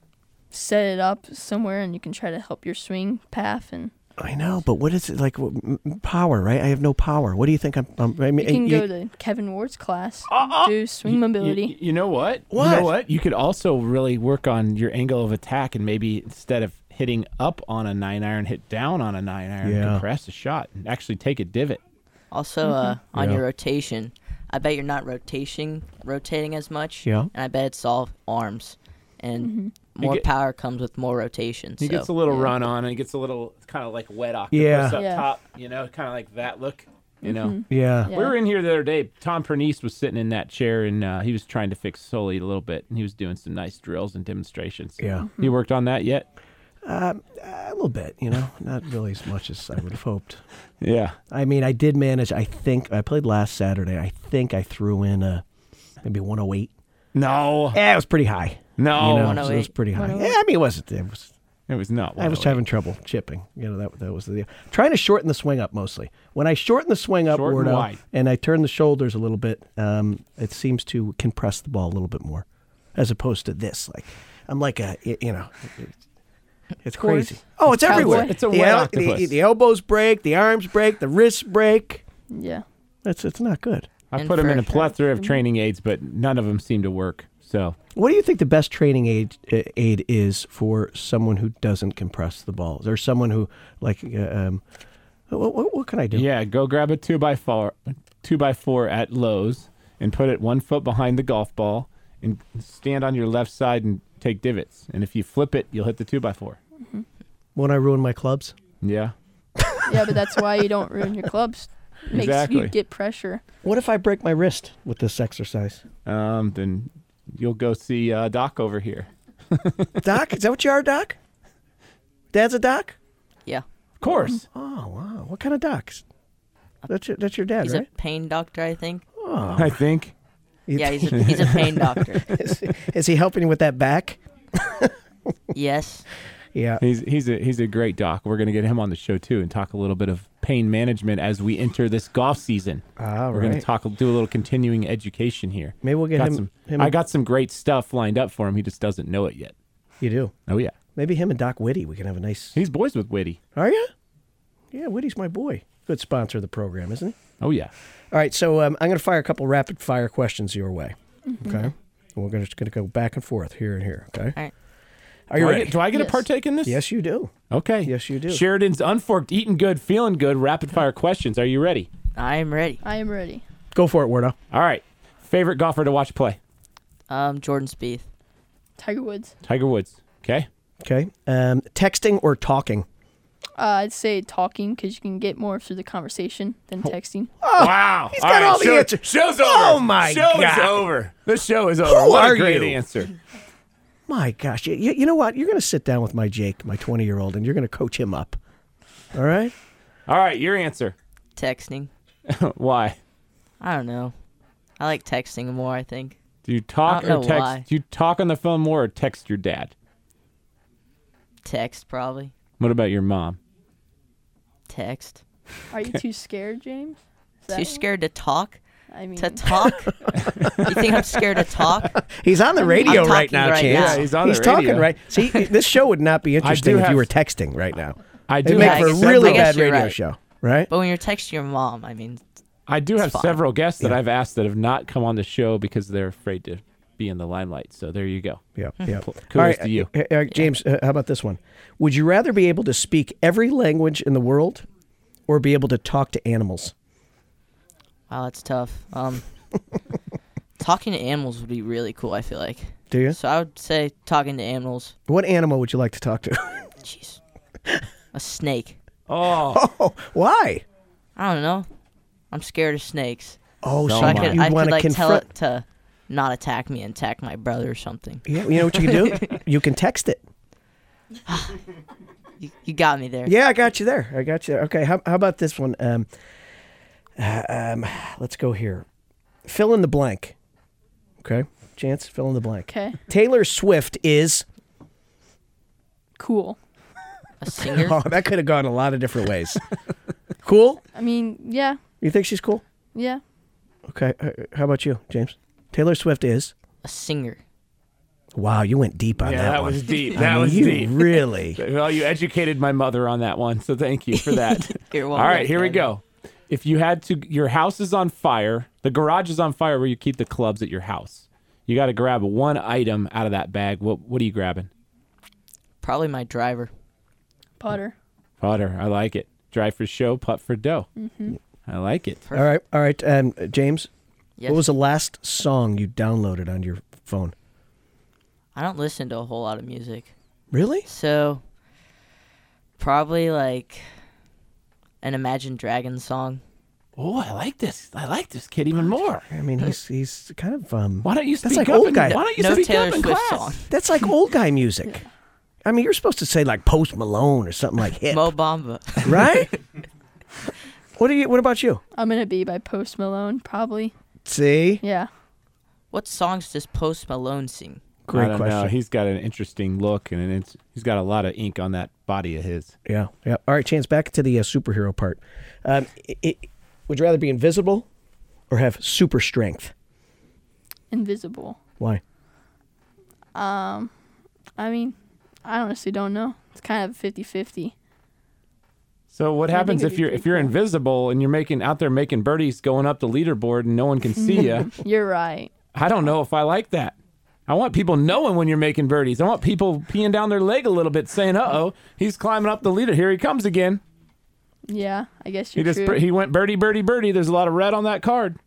set it up somewhere, and you can try to help your swing path. And I know, but what is it like? w- m- Power, right? I have no power. What do you think? I'm. I'm I mean, you can you- go to Kevin Ward's class, Uh, do swing You- mobility. You, you know what? You What? know what? You could also really work on your angle of attack, and maybe instead of hitting up on a nine iron, hit down on a nine iron, Yeah. compress a shot, and actually take a divot. Also, uh, on Yeah. your rotation, I bet you're not rotation rotating as much. Yeah. And I bet it's all arms, and Mm-hmm. more get- power comes with more rotation. He so. gets a little Yeah. run on, and he gets a little kind of like wet octopus Yeah. up Yeah. top. You know, kind of like that look. You know. yeah. Yeah. We were in here the other day. Tom Pernice was sitting in that chair, and uh, he was trying to fix Sully a little bit, and he was doing some nice drills and demonstrations. Yeah. You worked on that yet? Um, a little bit, you know, not really as much as I would have hoped. Yeah. I mean, I did manage. I think I played last Saturday. I think I threw in a maybe one oh eight. No. Yeah, it was pretty high. No. You know, so it was one oh eight. pretty high. one oh Yeah, eight. I mean, it wasn't. It was. It was not. I was one oh eight. having trouble chipping. You know, that that was the deal. Trying to shorten the swing up mostly. When I shorten the swing up, Short and Wardo, wide. and I turn the shoulders a little bit, um, it seems to compress the ball a little bit more, as opposed to this. Like I'm like a, y- you know, it's, it's Horse. crazy. Oh, it's Cowboy. everywhere. It's a the, wet el- octopus. the, the elbows break, the arms break, the wrists break. Yeah. That's it's not good. I And put him in a for- plethora of training aids, but none of them seem to work. So What do you think the best training aid uh, aid is for someone who doesn't compress the balls, or someone who like? Uh, um, what, what, what can I do? yeah, go grab a two by four, two by four at Lowe's, and put it one foot behind the golf ball, and stand on your left side and take divots. And if you flip it, you'll hit the two by four. Won't I ruin my clubs? Yeah. Yeah, but that's why you don't ruin your clubs. Makes Exactly. you get pressure. What if I break my wrist with this exercise? Um. Then you'll go see uh, Doc over here. Doc, is that what you are, Doc? Dad's a doc? Yeah. Of course. Oh wow, what kind of docs? That's your that's your dad, He's right? a pain doctor, I think. Oh, I think. Yeah, he's a, he's a pain doctor. is, is he helping you with that back? Yes. Yeah. He's he's a he's a great doc. We're gonna get him on the show too and talk a little bit of pain management as we enter this golf season. All We're right. gonna talk do a little continuing education here. Maybe we'll get Got him. some, him I got some great stuff lined up for him. He just doesn't know it yet. You do. Oh yeah, Maybe him and Doc Whitty. We can have a nice. he's boys with Whitty. Are you? Yeah, Whitty's my boy. Good sponsor of the program, isn't he? Oh yeah. All right, so um, I'm going to fire a couple rapid fire questions your way. Okay. And we're gonna, just going to go back and forth here and here. Okay. All right. Are you do I ready? get, do I get Yes. a partake in this? Yes, you do. Okay. Yes, you do. Sheridan's Unforked, Eating Good, Feeling Good, Rapid Fire Questions. Are you ready? I am ready. I am ready. Go for it, Wardo. All right. Favorite golfer to watch play? Um, Jordan Spieth. Tiger Woods. Tiger Woods. Okay. Okay. Um, texting or talking? Uh, I'd say talking because you can get more through the conversation than texting. Wow. he's got all the show, answers. Show's over. Oh, my show God. is over. The show is over. Who what are a great you? answer. My gosh. You, you, you know what? You're going to sit down with my Jake, my twenty-year-old, and you're going to coach him up. All right? All right, your answer. Texting. Why? I don't know. I like texting more, I think. Do you talk I don't or know text? why. Do you talk on the phone more or text your dad? Text, probably. What about your mom? Text. Are you too scared, James? Is that Too what- scared to talk? I mean, To talk? You think I'm scared to talk? He's on the radio I'm right talking now, right Chance. now. Yeah, he's on He's the talking radio. right. See, this show would not be interesting do if have- you were texting right now. I It'd do make I have for a guess- several, really I guess bad you're radio right. show, right? But when you're texting your mom, I mean, I do have fine. several guests that Yeah. I've asked that have not come on the show because they're afraid to be in the limelight. So there you go. Yeah, yeah. Kudos All right, to you. uh, uh, James, uh, how about this one? Would you rather be able to speak every language in the world or be able to talk to animals? wow, that's tough. Um, talking to animals would be really cool, I feel like. Do you? So I would say talking to animals. What animal would you like to talk to? Jeez. A snake. Oh, Oh, why? I don't know. I'm scared of snakes. Oh, So so So I am could, you I want could to like tell confront? it to not attack me and attack my brother or something. Yeah, you know what you can do? You can text it. You, you got me there. Yeah, I got you there. I got you there. Okay, how, how about this one? Um, uh, um, let's go here. Fill in the blank. Okay, Chance, fill in the blank. okay, Taylor Swift is. cool. A singer. Oh, that could have gone a lot of different ways. Cool? I mean, yeah, You think she's cool? yeah. Okay. uh, How about you, James? Taylor Swift is. A singer. Wow, you went deep on Yeah, that, that one. was deep. I That mean, was you deep. Really? Well, you educated my mother on that one, so thank you for that. You're All welcome. right, here we go. If you had to, your house is on fire, the garage is on fire where you keep the clubs at your house. You got to grab one item out of that bag. What What are you grabbing? Probably my driver. Putter. Putter. I like it. Drive for show, putt for dough. Mm-hmm. I like it. All right, all right. Um, James, Yes. what was the last song you downloaded on your phone? I don't listen to a whole lot of music. Really? So, probably like an Imagine Dragons song. Oh, I like this. I like this kid even more. I mean, he's he's kind of um. Why don't you That's speak like up old in- guy. Why don't you No speak Taylor up in Swift class? song. That's like old guy music. I mean, you're supposed to say like Post Malone or something like hip, Mo Bamba. right? What do you? What about you? I'm gonna be by Post Malone, probably. See, Yeah. What songs does Post Malone sing? great I don't question. know. He's got an interesting look, and it's, he's got a lot of ink on that body of his. Yeah, yeah. All right, Chance. Back to the uh, superhero part. Um, it, it, would you rather be invisible or have super strength? Invisible. Why? Um, I mean, I honestly don't know. It's kind of fifty-fifty. So what I think happens it'd if be you're pretty if you're cool. invisible and you're making out there making birdies going up the leaderboard and no one can see you? You're right. I don't know if I like that. I want people knowing when you're making birdies. I want people peeing down their leg a little bit, saying, "Uh oh, he's climbing up the leader. Here he comes again." Yeah, I guess He you're just true. he went birdie, birdie, birdie. There's a lot of red on that card.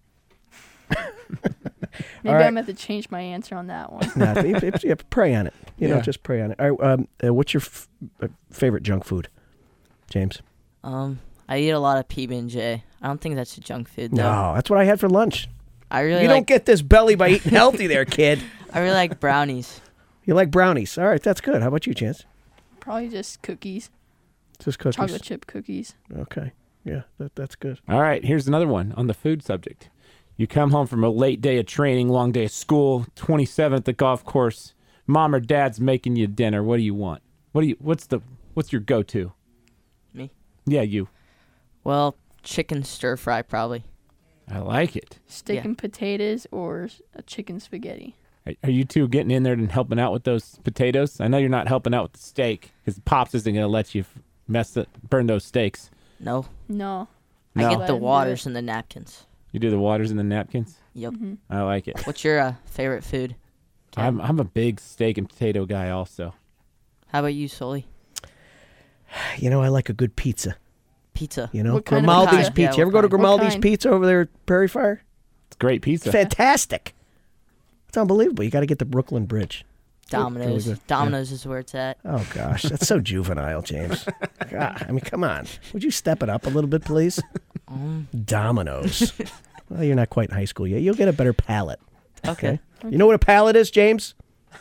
Maybe right. I'm gonna have to change my answer on that one. Nah, it- it- yeah, pray on it. You know, Yeah. just pray on it. All right, um, uh, what's your f- uh, favorite junk food, James? Um, I eat a lot of P B and J. I don't think that's a junk food though. No, that's what I had for lunch. I really You like don't get this belly by eating healthy, there, kid. I really like brownies. You like brownies? All right, that's good. How about you, Chance? Probably just cookies, Just cookies. chocolate chip cookies. Okay, yeah, that, that's good. All right, here's another one on the food subject. You come home from a late day of training, long day of school, twenty-seventh at the golf course. Mom or dad's making you dinner. What do you want? What do you? What's the? What's your go-to? Me? Yeah, you. Well, chicken stir fry probably. I like it. Steak Yeah. and potatoes or s- a chicken spaghetti. Are, are you two getting in there and helping out with those potatoes? I know you're not helping out with the steak because Pops isn't going to let you f- mess it, burn those steaks. No, No. No. I Let get the him do waters it. and the napkins. You do the waters and the napkins. Yep. Mm-hmm. I like it. What's your uh, favorite food? Ken? I'm I'm a big steak and potato guy also. How about you, Sully? You know, I like a good pizza. Pizza. You know, What kind of Grimaldi's pizza? pizza. Yeah, you ever go to what kind? What Grimaldi's kind? Pizza over there at Prairie Fire? It's great pizza. Fantastic. It's unbelievable. You got to get the Brooklyn Bridge. Domino's. Really good. Domino's is where it's at. Oh gosh, that's so juvenile, James. God, I mean, come on. Would you step it up a little bit, please? Um, Domino's. Well, you're not quite in high school yet. You'll get a better palate. okay. You know what a palate is, James?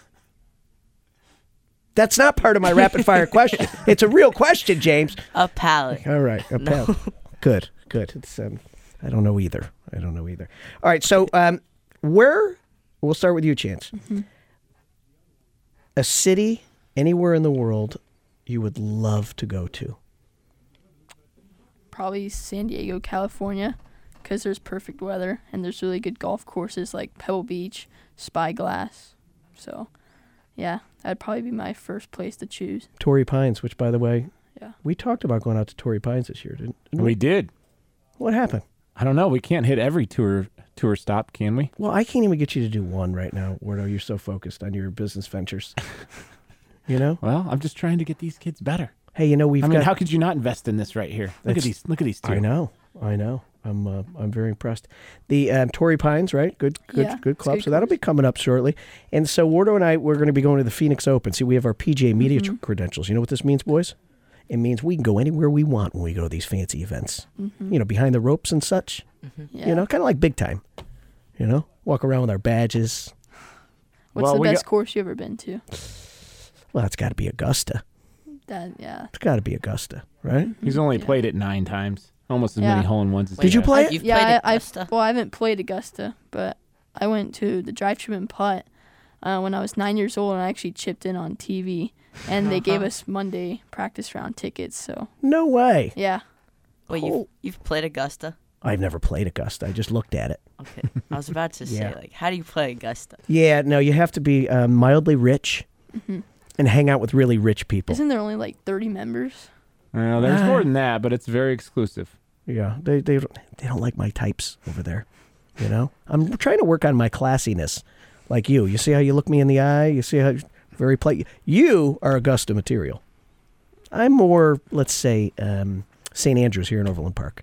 That's not part of my rapid fire question. It's a real question, James. A palate. All right, a No. palate. Good, good. It's um, I don't know either. I don't know either. All right, so um, where? We'll start with you, Chance. Mm-hmm. A city anywhere in the world you would love to go to. Probably San Diego, California, because there's perfect weather and there's really good golf courses like Pebble Beach, Spyglass. So, yeah, that'd probably be my first place to choose. Torrey Pines, which, by the way, Yeah. we talked about going out to Torrey Pines this year, didn't, didn't We did. What happened? I don't know. We can't hit every tour tour stop, can we? Well, I can't even get you to do one right now, Wardo. You're so focused on your business ventures. You know? Well, I'm just trying to get these kids better. Hey, you know we've I mean, got. how could you not invest in this right here? Look That's- at these. Look at these two. I know, I know. I'm uh, I'm very impressed. The um, Torrey Pines, right? Good, good, Yeah, good it's a club. good So that'll be coming up shortly. And so Wardo and I, we're going to be going to the Phoenix Open. See, we have our P G A media Mm-hmm. tr- credentials. You know what this means, boys? It means we can go anywhere we want when we go to these fancy events. Mm-hmm. You know, behind the ropes and such. Yeah. You know, kind of like big time. You know, walk around with our badges. What's Well, the we best got- course you ever been to? Well, it's got to be Augusta. That yeah. It's got to be Augusta, right? He's only Yeah. played it nine times. Almost as Yeah. many hole in ones as Did he you has. play Uh, it? You've Yeah, played I, Augusta? I well, I haven't played Augusta, but I went to the drive trip and putt uh, when I was nine years old, and I actually chipped in on T V, and they gave Uh-huh. us Monday practice round tickets. So No way. yeah, Wait, Oh. you've, you've played Augusta? I've never played Augusta. I just looked at it. Okay, I was about to say, Yeah. like, how do you play Augusta? Yeah, no, you have to be um, mildly rich Mhm. and hang out with really rich people. Isn't there only like thirty members? Well, there's Ah. more than that, but it's very exclusive. Yeah, they they don't- they don't like my types over there. You know, I'm trying to work on my classiness, like you. You see how you look me in the eye. You see how very play. You are Augusta material. I'm more, let's say, um, Saint Andrews here in Overland Park.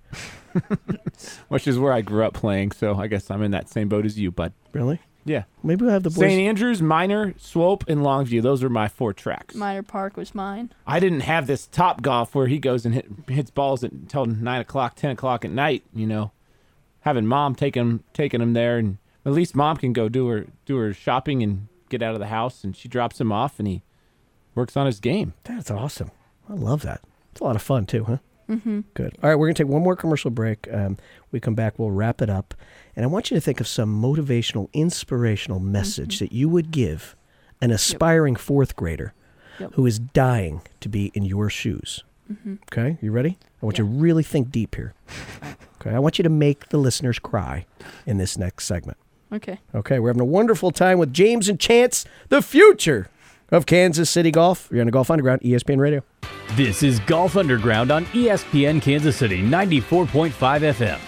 Which is where I grew up playing, so I guess I'm in that same boat as you, bud. Really? Yeah. Maybe we'll have the boys. Saint Andrews, Minor, Swope, and Longview. Those are my four tracks. Minor Park was mine. I didn't have this Top Golf where he goes and hit, hits balls at, until nine o'clock, ten o'clock at night. You know, having mom taking him, taking him there, and at least mom can go do her do her shopping and get out of the house, and she drops him off, and he works on his game. That's awesome. I love that. It's a lot of fun too, huh? Mm-hmm. Good. All right, we're going to take one more commercial break. Um, we come back, we'll wrap it up. And I want you to think of some motivational, inspirational message Mm-hmm. that you would give an aspiring fourth grader Yep. who is dying to be in your shoes. Mm-hmm. Okay, you ready? I want you to really think deep here. Okay, I want you to make the listeners cry in this next segment. Okay. Okay, we're having a wonderful time with James and Chance, the future of Kansas City Golf. You're on the Golf Underground, E S P N Radio. This is Golf Underground on E S P N Kansas City, ninety-four point five F M.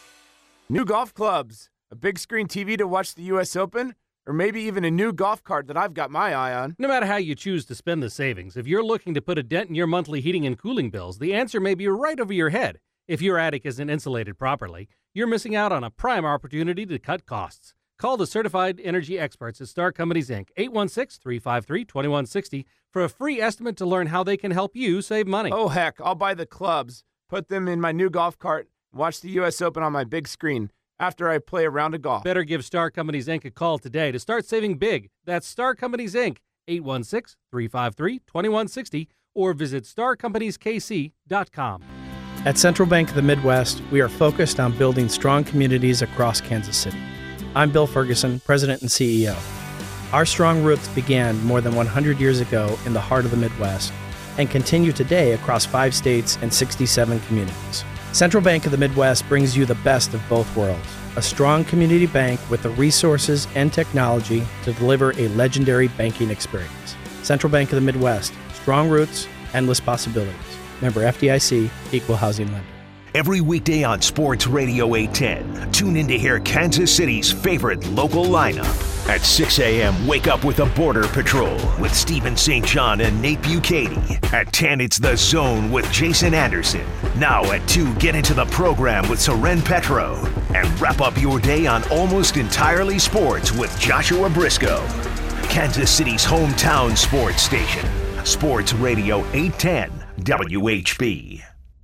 New golf clubs, a big screen T V to watch the U S Open, or maybe even a new golf cart that I've got my eye on. No matter how you choose to spend the savings, if you're looking to put a dent in your monthly heating and cooling bills, the answer may be right over your head. If your attic isn't insulated properly, you're missing out on a prime opportunity to cut costs. Call the certified energy experts at Star Companies, Incorporated, eight one six, three five three, two one six zero, for a free estimate to learn how they can help you save money. Oh, heck, I'll buy the clubs, put them in my new golf cart, and watch the U S Open on my big screen after I play a round of golf. Better give Star Companies, Incorporated a call today to start saving big. That's Star Companies, Incorporated, eight one six, three five three, two one six zero, or visit star companies k c dot com. At Central Bank of the Midwest, we are focused on building strong communities across Kansas City. I'm Bill Ferguson, President and C E O. Our strong roots began more than one hundred years ago in the heart of the Midwest and continue today across five states and sixty-seven communities. Central Bank of the Midwest brings you the best of both worlds, a strong community bank with the resources and technology to deliver a legendary banking experience. Central Bank of the Midwest, strong roots, endless possibilities. Member F D I C, Equal Housing Lender. Every weekday on Sports Radio eight ten, tune in to hear Kansas City's favorite local lineup. At six a.m., wake up with the Border Patrol with Stephen Saint John and Nate Bucati. At ten, it's The Zone with Jason Anderson. Now at two, get into the program with Soren Petro. And wrap up your day on Almost Entirely Sports with Joshua Briscoe. Kansas City's hometown sports station. Sports Radio eight ten, W H B.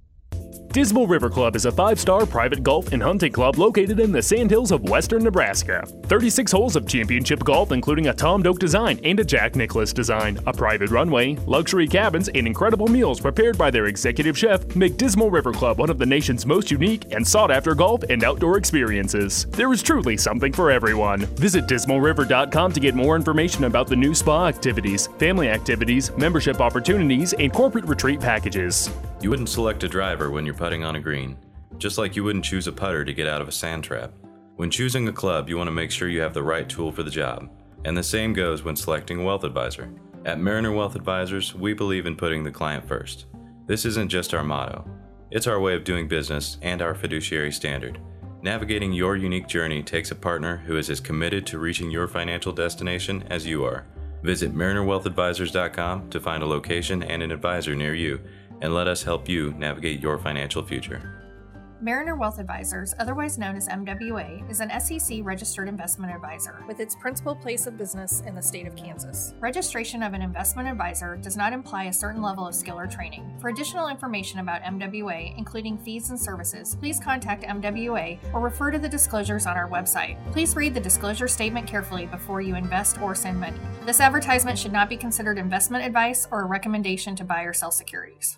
Dismal River Club is a five-star private golf and hunting club located in the Sandhills of western Nebraska. thirty-six holes of championship golf, including a Tom Doak design and a Jack Nicklaus design, a private runway, luxury cabins, and incredible meals prepared by their executive chef make Dismal River Club one of the nation's most unique and sought-after golf and outdoor experiences. There is truly something for everyone. Visit dismal river dot com to get more information about the new spa activities, family activities, membership opportunities, and corporate retreat packages. You wouldn't select a driver when you're putting on a green, just like you wouldn't choose a putter to get out of a sand trap. When choosing a club, you want to make sure you have the right tool for the job. And the same goes when selecting a wealth advisor. At Mariner Wealth Advisors, we believe in putting the client first. This isn't just our motto. It's our way of doing business and our fiduciary standard. Navigating your unique journey takes a partner who is as committed to reaching your financial destination as you are. Visit mariner wealth advisors dot com to find a location and an advisor near you, and let us help you navigate your financial future. Mariner Wealth Advisors, otherwise known as M W A, is an S E C-registered investment advisor with its principal place of business in the state of Kansas. Registration of an investment advisor does not imply a certain level of skill or training. For additional information about M W A, including fees and services, please contact M W A or refer to the disclosures on our website. Please read the disclosure statement carefully before you invest or send money. This advertisement should not be considered investment advice or a recommendation to buy or sell securities.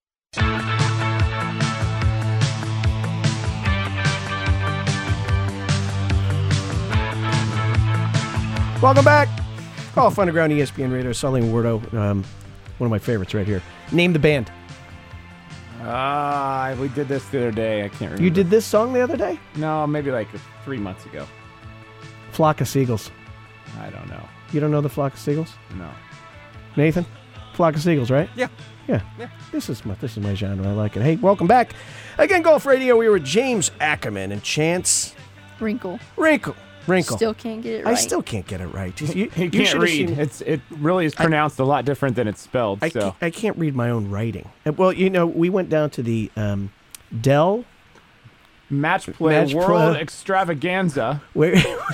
Welcome back. Golf Underground, E S P N Radio. Sully and Wardo, um, one of my favorites right here. Name the band. Uh, Ah, we did this the other day. I can't remember. You did this song the other day? No, maybe like three months ago. Flock of Seagulls. I don't know. You don't know the Flock of Seagulls? No. Nathan? Flock of Seagulls, right? Yeah. Yeah. yeah. This is my this is my genre. I like it. Hey, welcome back. Again, Golf Radio. We were with James Ackerman and Chance Wrinkle. Wrinkle. Wrinkle. Still can't get it right. I still can't get it right. You, He you can't should have read. seen- It's it really is pronounced a lot different than it's spelled. I, so can't, I can't read my own writing. Uh, Well, you know, we went down to the um, Dell match play Match world play- extravaganza. Where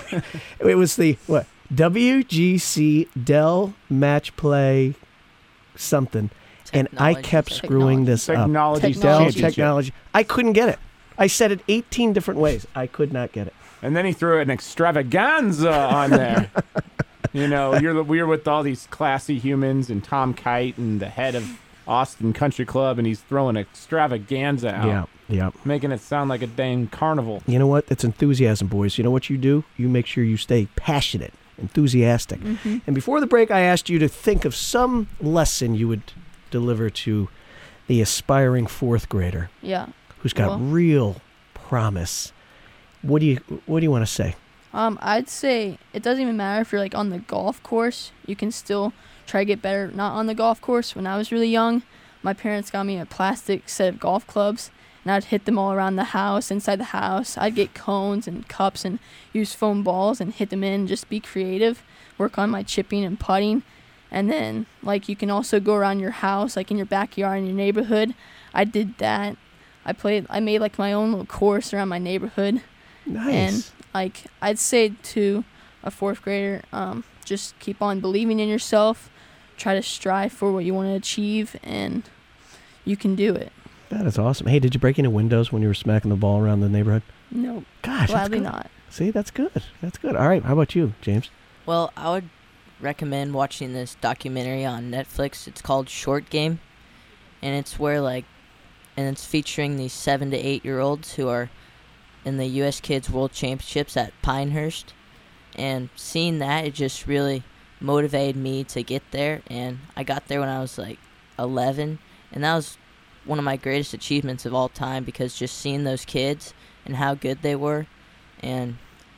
it was the what W G C Dell Match Play something, and I Technology. kept screwing this Technology up. Dell Championship. Technology. I couldn't get it. I said it eighteen different ways. I could not get it. And then he threw an extravaganza on there. You know, you're the- we're with all these classy humans and Tom Kite and the head of Austin Country Club, and he's throwing extravaganza out. Yeah, yeah. Making it sound like a dang carnival. You know what? It's enthusiasm, boys. You know what you do? You make sure you stay passionate, enthusiastic. Mm-hmm. And before the break, I asked you to think of some lesson you would deliver to the aspiring fourth grader Yeah. who's got Well- real promise. What do you What do you want to say? Um, I'd say it doesn't even matter if you're like on the golf course. You can still try to get better. Not on the golf course. When I was really young, my parents got me a plastic set of golf clubs, and I'd hit them all around the house, inside the house. I'd get cones and cups and use foam balls and hit them in. Just be creative. Work on my chipping and putting, and then like you can also go around your house, like in your backyard in your neighborhood. I did that. I played. I made like my own little course around my neighborhood. Nice. And like I'd say to a fourth grader, um, just keep on believing in yourself, try to strive for what you want to achieve, and you can do it. That is awesome. Hey, did you break any windows when you were smacking the ball around the neighborhood? No, Gosh, that's gladly good. not. See, that's good. That's good. All right. How about you, James? Well, I would recommend watching this documentary on Netflix. It's called Short Game, and it's where like, and it's featuring these seven to eight year olds who are in the U S Kids World Championships at Pinehurst, and seeing that, it just really motivated me to get there. And I got there when I was like eleven, and that was one of my greatest achievements of all time, because just seeing those kids and how good they were, and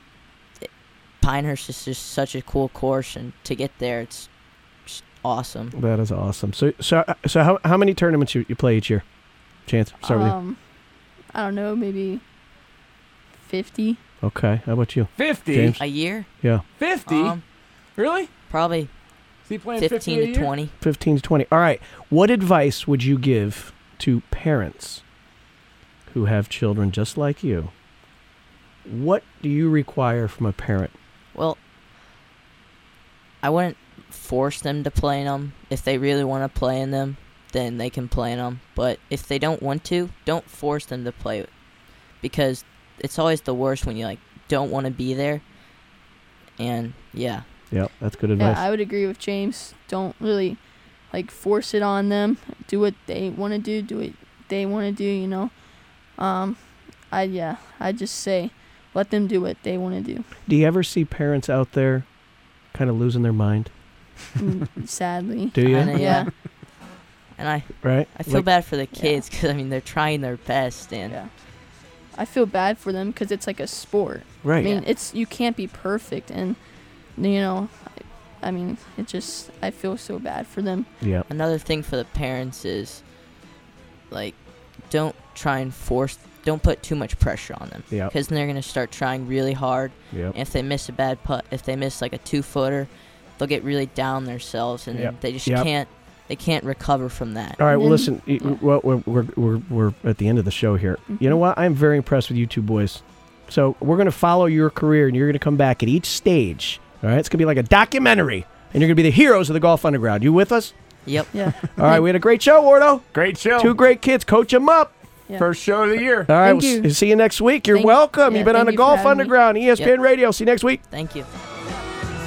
Pinehurst is just such a cool course, and to get there, it's just awesome. That is awesome. So, so, so, how how many tournaments you, you play each year? Chance, start with Um, I don't know, maybe fifty. you. Okay. How about you? Fifty James? A year? Yeah. Fifty? Um, really? Probably Is he playing fifteen fifty a to year? twenty. Fifteen to twenty. All right. What advice would you give to parents who have children just like you? What do you require from a parent? Well, I wouldn't force them to play in them. If they really want to play in them, then they can play in them. But if they don't want to, don't force them to play it, because it's always the worst when you like don't want to be there. And yeah. Yeah, that's good Yeah, advice. I would agree with James. Don't really like force it on them. Do what they want to do. Do what they want to do. You know. Um, I yeah. I just say, let them do what they want to do. Do you ever see parents out there kind of losing their mind? Mm, Sadly. Do you? Kinda, Yeah. And I Right? I feel Like- bad for the kids, because I mean they're trying their best, and Yeah. I feel bad for them because it's like a sport. Right. I mean, Yeah. it's you can't be perfect, and you know, I, I mean, it just I feel so bad for them. Yeah. Another thing for the parents is, like, don't try and force, don't put too much pressure on them. Yeah. Because then they're going to start trying really hard. Yep. And if they miss a bad putt, if they miss like a two-footer, they'll get really down themselves, and Yep. they just Yep. can't, they can't recover from that. All right. Well, then- listen. y- Well, we're, we're we're we're at the end of the show here. You know what? I'm very impressed with you two boys. So we're going to follow your career, and you're going to come back at each stage. All right. It's going to be like a documentary, and you're going to be the heroes of the Golf Underground. You with us? Yep. Yeah. All right. We had a great show, Wardo. Great show. Two great kids. Coach them up. Yeah. First show of the year. All right. Thank We'll you. s- see you next week. You're Thank- welcome. yeah, You've been on thank the you for Golf having me. Underground, E S P N Yep. Radio. See you next week. Thank you.